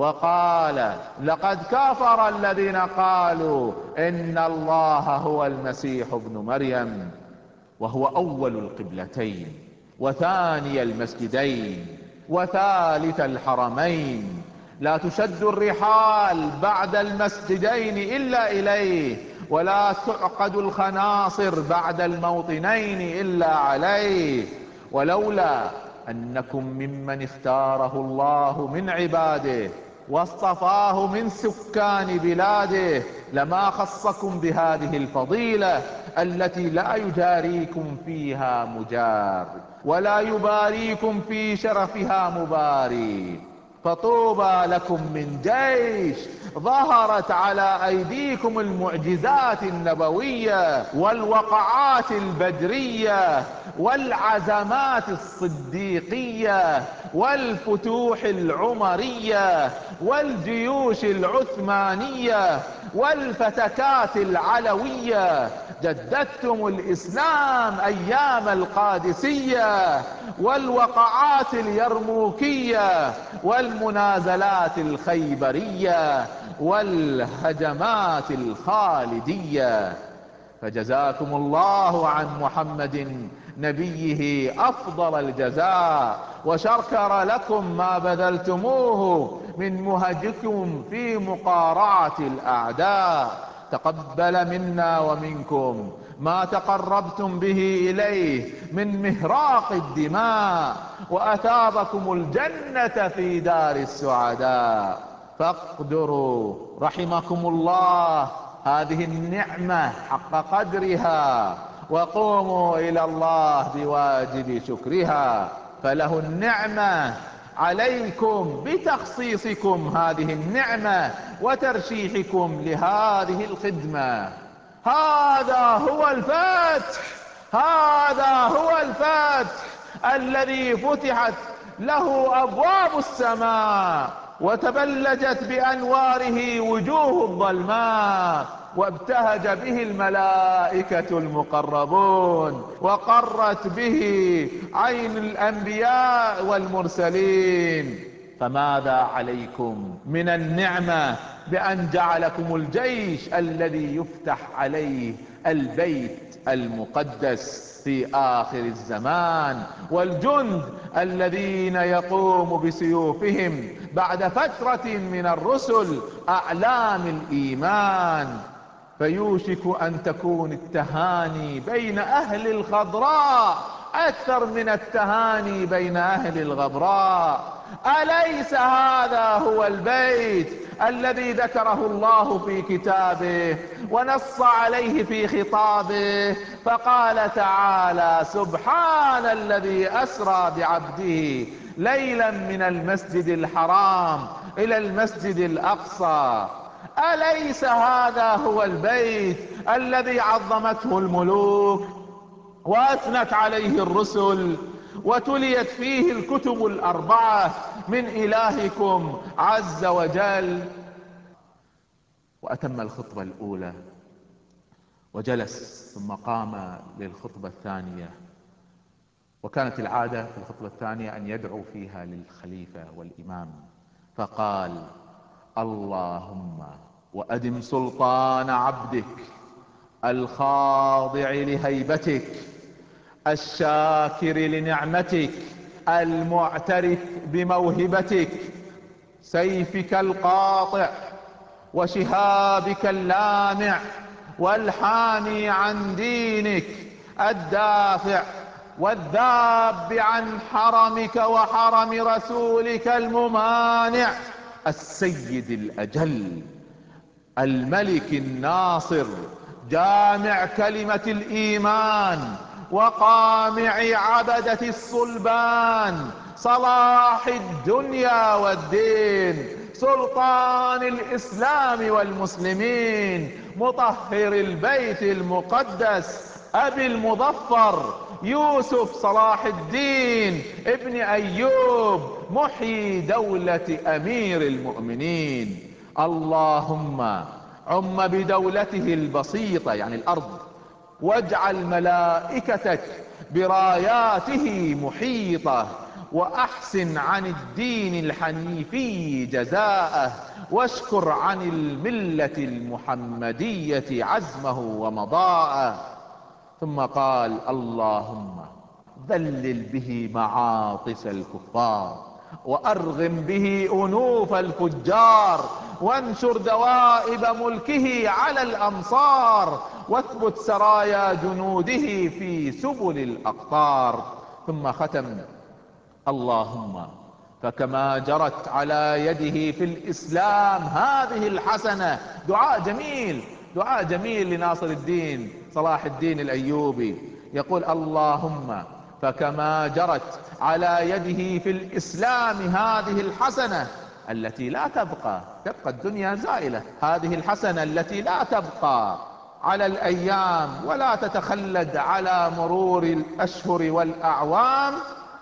وقال لقد كفر الذين قالوا إن الله هو المسيح ابن مريم، وهو أول القبلتين وثاني المسجدين وثالث الحرمين، لا تشد الرحال بعد المسجدين إلا إليه، ولا تعقد الخناصر بعد الموطنين إلا عليه، ولولا أنكم ممن اختاره الله من عباده واصطفاه من سكان بلاده لما خصكم بهذه الفضيلة التي لا يجاريكم فيها مجار ولا يباريكم في شرفها مباري. فطوبى لكم من جيش ظهرت على أيديكم المعجزات النبوية والوقعات البدرية والعزمات الصديقية والفتوح العمرية والجيوش العثمانية والفتكات العلوية. جددتم الإسلام أيام القادسية والوقعات اليرموكية والمنازلات الخيبرية والهجمات الخالدية. فجزاكم الله عن محمد نبيه أفضل الجزاء، وشكر لكم ما بذلتموه من مهجكم في مقارعة الأعداء. تقبل منا ومنكم ما تقربتم به إليه من مهراق الدماء، وأثابكم الجنة في دار السعداء. فاقدروا رحمكم الله هذه النعمة حق قدرها، وقوموا إلى الله بواجب شكرها، فله النعمة عليكم بتخصيصكم هذه النعمة وترشيحكم لهذه الخدمة. هذا هو الفتح، هذا هو الفتح الذي فتحت له أبواب السماء وتبلجت بأنواره وجوه الظلماء، وابتهج به الملائكة المقربون، وقرت به عين الأنبياء والمرسلين. فماذا عليكم من النعمة بأن جعلكم الجيش الذي يفتح عليه البيت المقدس في آخر الزمان، والجند الذين يقوم بسيوفهم بعد فترة من الرسل أعلام الإيمان. فيوشك أن تكون التهاني بين أهل الخضراء أكثر من التهاني بين أهل الغبراء. أليس هذا هو البيت الذي ذكره الله في كتابه ونص عليه في خطابه؟ فقال تعالى سبحان الذي أسرى بعبده ليلا من المسجد الحرام إلى المسجد الأقصى. أليس هذا هو البيت الذي عظمته الملوك وأثنت عليه الرسل وتليت فيه الكتب الأربعة من إلهكم عز وجل؟ وأتم الخطبة الأولى وجلس، ثم قام للخطبة الثانية. وكانت العادة في الخطبة الثانية أن يدعو فيها للخليفة والإمام، فقال: اللهم وأدم سلطان عبدك الخاضع لهيبتك الشاكر لنعمتك المعترف بموهبتك، سيفك القاطع وشهابك اللامع والحامي عن دينك الدافع والذاب عن حرمك وحرم رسولك الممانع، السيد الأجل الملك الناصر جامع كلمة الإيمان وقامع عبدة الصلبان، صلاح الدنيا والدين، سلطان الإسلام والمسلمين، مطهر البيت المقدس أبي المظفر يوسف صلاح الدين ابن أيوب محيي دولة أمير المؤمنين. اللهم عم بدولته البسيطة يعني الأرض، واجعل ملائكتك براياته محيطة، وأحسن عن الدين الحنيفي جزاءه، واشكر عن الملة المحمدية عزمه ومضاءه. ثم قال: اللهم ذلل به معاطس الكفار، وأرغم به أنوف الفجار، وانشر دوائب ملكه على الأمصار، واثبت سرايا جنوده في سبل الأقطار. ثم ختم: اللهم فكما جرت على يده في الإسلام هذه الحسنة. دعاء جميل، دعاء جميل لناصر الدين صلاح الدين الأيوبي، يقول: اللهم فكما جرت على يده في الإسلام هذه الحسنة التي لا تبقى، تبقى الدنيا زائلة، هذه الحسنة التي لا تبقى على الأيام ولا تتخلد على مرور الأشهر والأعوام،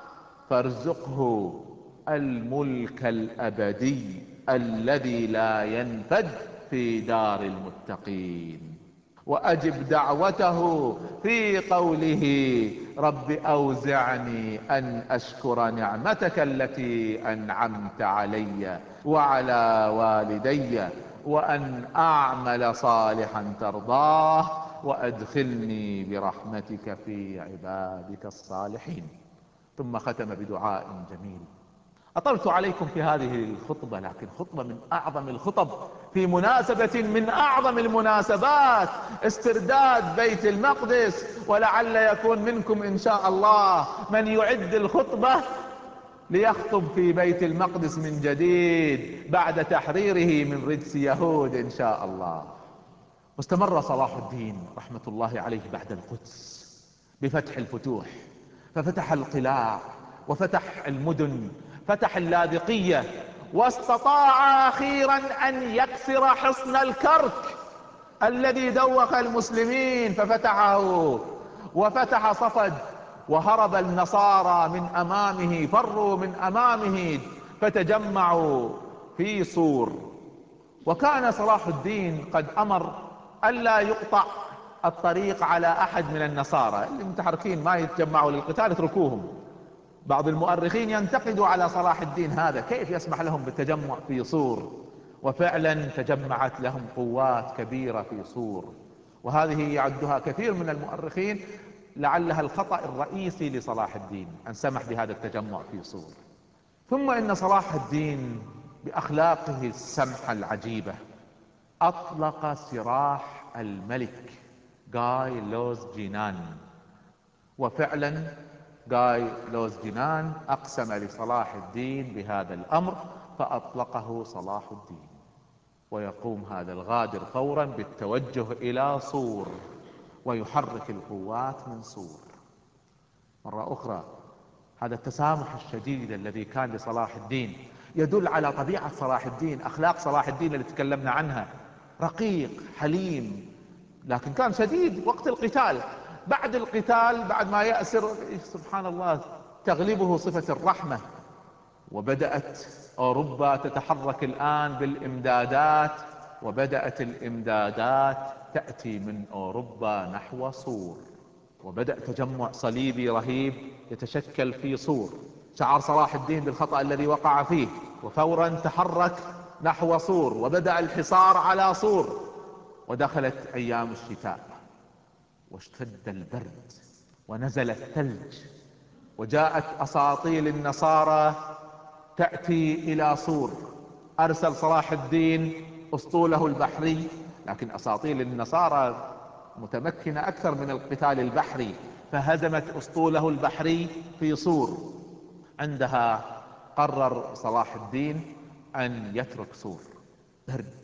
فارزقه الملك الأبدي الذي لا ينفد في دار المتقين. وأجب دعوته في قوله: رب أوزعني أن أشكر نعمتك التي أنعمت علي وعلى والدي، وأن أعمل صالحا ترضاه، وأدخلني برحمتك في عبادك الصالحين. ثم ختم بدعاء جميل. أطلت عليكم في هذه الخطبة، لكن خطبة من أعظم الخطب في مناسبة من أعظم المناسبات، استرداد بيت المقدس. ولعل يكون منكم إن شاء الله من يعد الخطبة ليخطب في بيت المقدس من جديد بعد تحريره من رجس يهود إن شاء الله. واستمر صلاح الدين رحمة الله عليه بعد القدس بفتح الفتوح، ففتح القلاع وفتح المدن، فتح اللاذقية، واستطاع أخيرا أن يكسر حصن الكرك الذي دوخ المسلمين ففتحه، وفتح صفد، وهرب النصارى من أمامه، فروا من أمامه فتجمعوا في صور. وكان صلاح الدين قد أمر ألا يقطع الطريق على أحد من النصارى اللي متحركين ما يتجمعوا للقتال، اتركوهم. بعض المؤرخين ينتقدوا على صلاح الدين هذا، كيف يسمح لهم بالتجمع في صور؟ وفعلا تجمعت لهم قوات كبيرة في صور، وهذه يعدها كثير من المؤرخين لعلها الخطأ الرئيسي لصلاح الدين أن سمح بهذا التجمع في صور. ثم إن صلاح الدين بأخلاقه السمحة العجيبة أطلق سراح الملك غاي لوز جينان، وفعلا غاي لوز جينان أقسم لصلاح الدين بهذا الأمر فأطلقه صلاح الدين. ويقوم هذا الغادر فورا بالتوجه إلى صور ويحرك القوات من صور. مرة أخرى هذا التسامح الشديد الذي كان لصلاح الدين يدل على طبيعة صلاح الدين، أخلاق صلاح الدين اللي تكلمنا عنها، رقيق حليم، لكن كان شديد وقت القتال. بعد القتال بعد ما يأسر سبحان الله تغلبه صفة الرحمة. وبدأت أوروبا تتحرك الآن بالإمدادات، وبدأت الإمدادات تأتي من أوروبا نحو صور، وبدأ تجمع صليبي رهيب يتشكل في صور. شعر صلاح الدين بالخطأ الذي وقع فيه، وفورا تحرك نحو صور وبدأ الحصار على صور. ودخلت أيام الشتاء واشتد البرد ونزل الثلج، وجاءت أساطيل النصارى تأتي إلى صور. أرسل صلاح الدين أسطوله البحري، لكن أساطيل النصارى متمكنة أكثر من القتال البحري، فهزمت أسطوله البحري في صور. عندها قرر صلاح الدين أن يترك صور، برد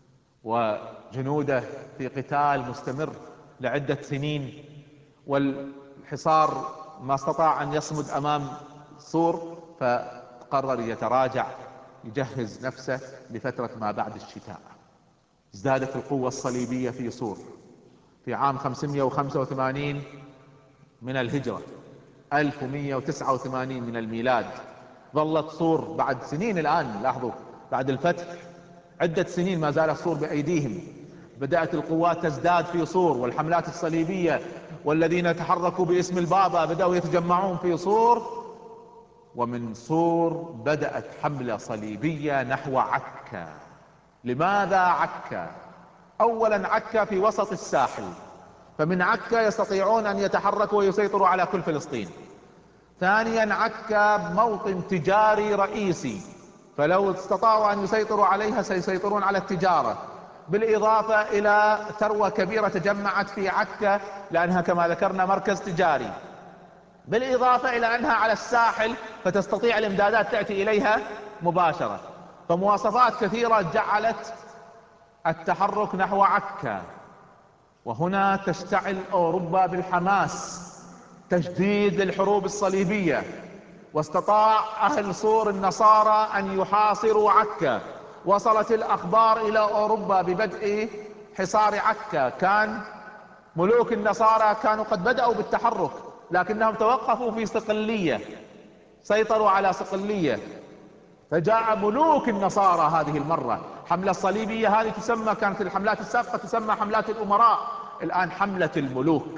وجنوده في قتال مستمر لعدة سنين، والحصار ما استطاع أن يصمد أمام صور، فقرر يتراجع يجهز نفسه لفترة ما بعد الشتاء. ازدادت القوة الصليبية في صور. في عام خمسمائة وخمسة وثمانين من الهجرة، ألف ومائة وتسعة وثمانين من الميلاد، ظلت صور بعد سنين. الآن لاحظوا، بعد الفتح عدة سنين ما زالت صور بأيديهم. بدأت القوات تزداد في صور، والحملات الصليبية والذين تحركوا باسم البابا بدأوا يتجمعون في صور. ومن صور بدأت حملة صليبية نحو عكا. لماذا عكا؟ أولا عكا في وسط الساحل، فمن عكا يستطيعون أن يتحركوا ويسيطروا على كل فلسطين. ثانيا عكا موطن تجاري رئيسي، فلو استطاعوا أن يسيطروا عليها سيسيطرون على التجارة. بالإضافة إلى ثروة كبيرة تجمعت في عكا لأنها كما ذكرنا مركز تجاري، بالإضافة إلى أنها على الساحل فتستطيع الإمدادات تأتي إليها مباشرة. فمواصفات كثيرة جعلت التحرك نحو عكا. وهنا تشتعل أوروبا بالحماس، تجديد للحروب الصليبية. واستطاع أهل صور النصارى أن يحاصروا عكا. وصلت الأخبار إلى أوروبا ببدء حصار عكا. كان ملوك النصارى كانوا قد بدأوا بالتحرك، لكنهم توقفوا في صقلية، سيطروا على صقلية. فجاء ملوك النصارى هذه المرة. حملة الصليبية هذه تسمى، كانت الحملات السابقة تسمى حملات الأمراء، الآن حملة الملوك.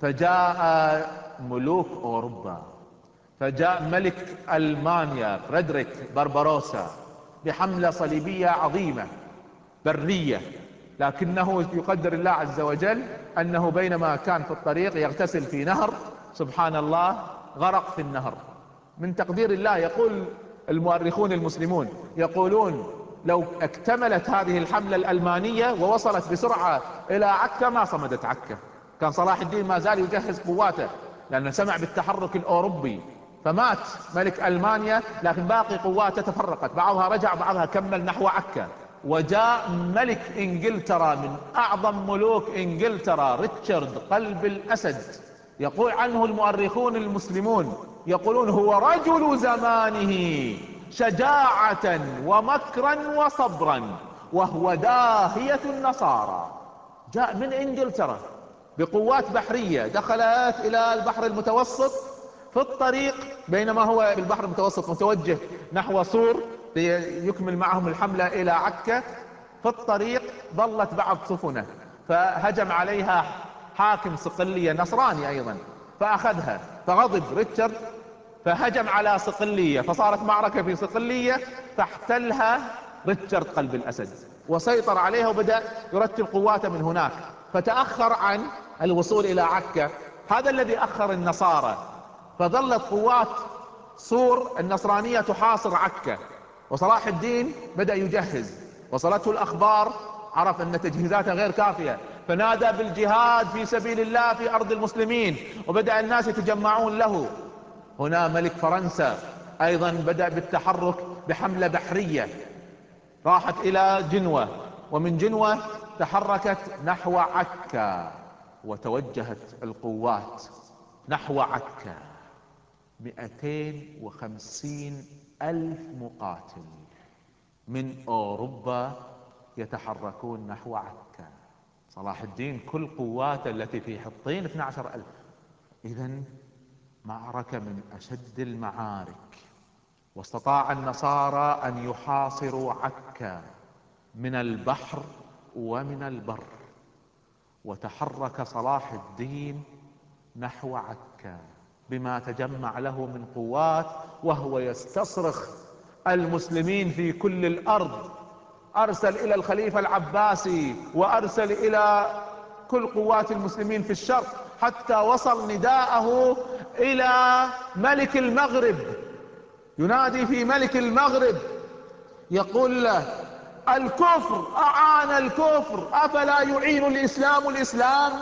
فجاء ملوك أوروبا، فجاء ملك ألمانيا فريدريك بارباروسا بحملة صليبية عظيمة برية. لكنه يقدر الله عز وجل أنه بينما كان في الطريق يغتسل في نهر، سبحان الله غرق في النهر من تقدير الله. يقول المؤرخون المسلمون، يقولون لو اكتملت هذه الحملة الألمانية ووصلت بسرعة إلى عكا ما صمدت عكا. كان صلاح الدين ما زال يجهز قواته لأنه سمع بالتحرك الأوروبي، فمات ملك ألمانيا، لكن باقي قواته تفرقت، بعضها رجع بعضها كمل نحو عكا. وجاء ملك إنجلترا من أعظم ملوك إنجلترا، ريتشارد قلب الأسد. يقول عنه المؤرخون المسلمون، يقولون هو رجل زمانه شجاعة ومكرا وصبرا، وهو داهية النصارى. جاء من إنجلترا بقوات بحرية، دخلت إلى البحر المتوسط. في الطريق بينما هو في البحر المتوسط متوجه نحو صور يكمل معهم الحملة إلى عكا، في الطريق ضلت بعض سفنه، فهجم عليها حاكم صقلية نصراني أيضا فأخذها. فغضب ريتشارد فهجم على صقلية، فصارت معركة في صقلية، فاحتلها ريتشارد قلب الأسد وسيطر عليها وبدأ يرتب قواته من هناك، فتأخر عن الوصول إلى عكا. هذا الذي أخر النصارى، فظلت قوات صور النصرانية تحاصر عكا. وصلاح الدين بدأ يجهز، وصلته الأخبار، عرف أن تجهيزاته غير كافية، فنادى بالجهاد في سبيل الله في أرض المسلمين، وبدأ الناس يتجمعون له. هنا ملك فرنسا أيضا بدأ بالتحرك بحملة بحرية، راحت إلى جنوة، ومن جنوة تحركت نحو عكا، وتوجهت القوات نحو عكا. مئتين وخمسين ألف مقاتل من أوروبا يتحركون نحو عكا. صلاح الدين كل قواته التي في حطين اثني عشر ألف. إذن معركة من أشد المعارك. واستطاع النصارى أن يحاصروا عكا من البحر ومن البر، وتحرك صلاح الدين نحو عكا بما تجمع له من قوات، وهو يستصرخ المسلمين في كل الارض. ارسل الى الخليفة العباسي، وارسل الى كل قوات المسلمين في الشرق، حتى وصل نداءه الى ملك المغرب، ينادي في ملك المغرب يقول له: الكفر اعان الكفر، افلا يعين الاسلام الاسلام؟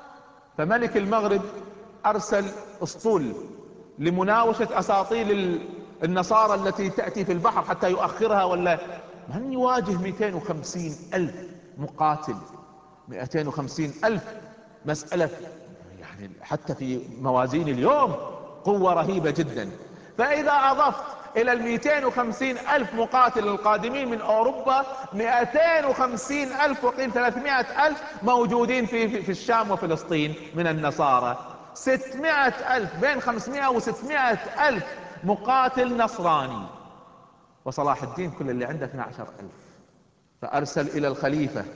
فملك المغرب ارسل اسطول لمناوشة اساطيل النصارى التي تأتي في البحر حتى يؤخرها. ولا من يواجه مئتين وخمسين الف مقاتل؟ مئتين وخمسين الف مسألة يعني حتى في موازين اليوم قوة رهيبة جدا. فاذا اضفت الى المئتين وخمسين الف مقاتل القادمين من اوروبا مئتين وخمسين الف وقيل ثلاثمائة الف موجودين في, في, في الشام وفلسطين من النصارى، ستمائة الف، بين خمسمائة وستمائة الف مقاتل نصراني، وصلاح الدين كل اللي عنده اثني عشر الف. فارسل الى الخليفة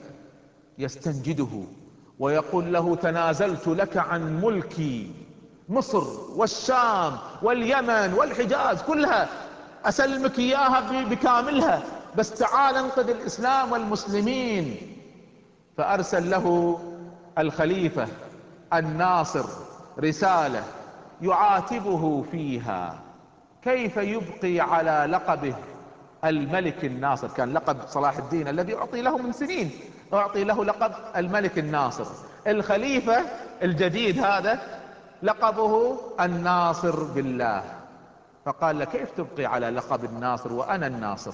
يستنجده ويقول له: تنازلت لك عن ملكي مصر والشام واليمن والحجاز كلها، اسلمك اياها بكاملها، بس تعال انقذ الاسلام والمسلمين. فارسل له الخليفة الناصر رسالة يعاتبه فيها كيف يبقي على لقبه الملك الناصر. كان لقب صلاح الدين الذي اعطي له من سنين، اعطي له لقب الملك الناصر. الخليفة الجديد هذا لقبه الناصر بالله. فقال له: كيف تبقي على لقب الناصر وانا الناصر؟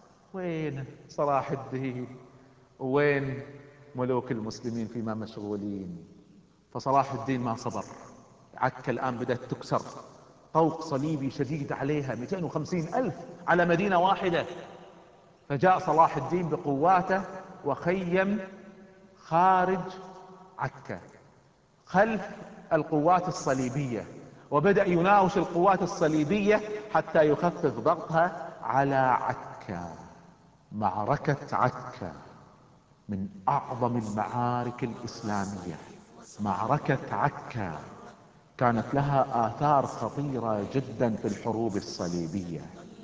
وين صلاح الدين وين ملوك المسلمين فيما مشغولين؟ فصلاح الدين ما صبر. عكا الان بدأت تكسر، طوق صليبي شديد عليها، مئتين وخمسين الف على مدينة واحدة. فجاء صلاح الدين بقواته وخيم خارج عكا خلف القوات الصليبية، وبدأ يناوش القوات الصليبية حتى يخفف ضغطها على عكا. معركة عكا من اعظم المعارك الاسلامية. معركة عكا كانت لها آثار خطيرة جدا في الحروب الصليبية.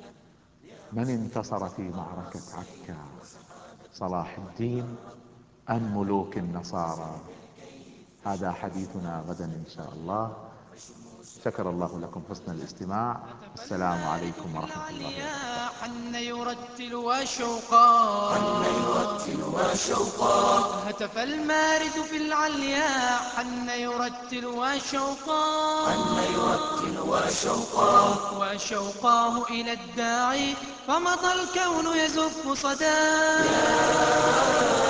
من انتصر في معركة عكا؟ صلاح الدين أم ملوك النصارى؟ هذا حديثنا غدا إن شاء الله. شكر الله لكم حسن الاستماع. السلام عليكم ورحمة الله وبركاته. حن يرتل وشوقا، حن يرتل وشوقا، هتف المارد في العليا، حن يرتل وشوقا، حن يرتل وشوقا، وشوقاه إلى الداعي، فمضى الكون يزف صداه.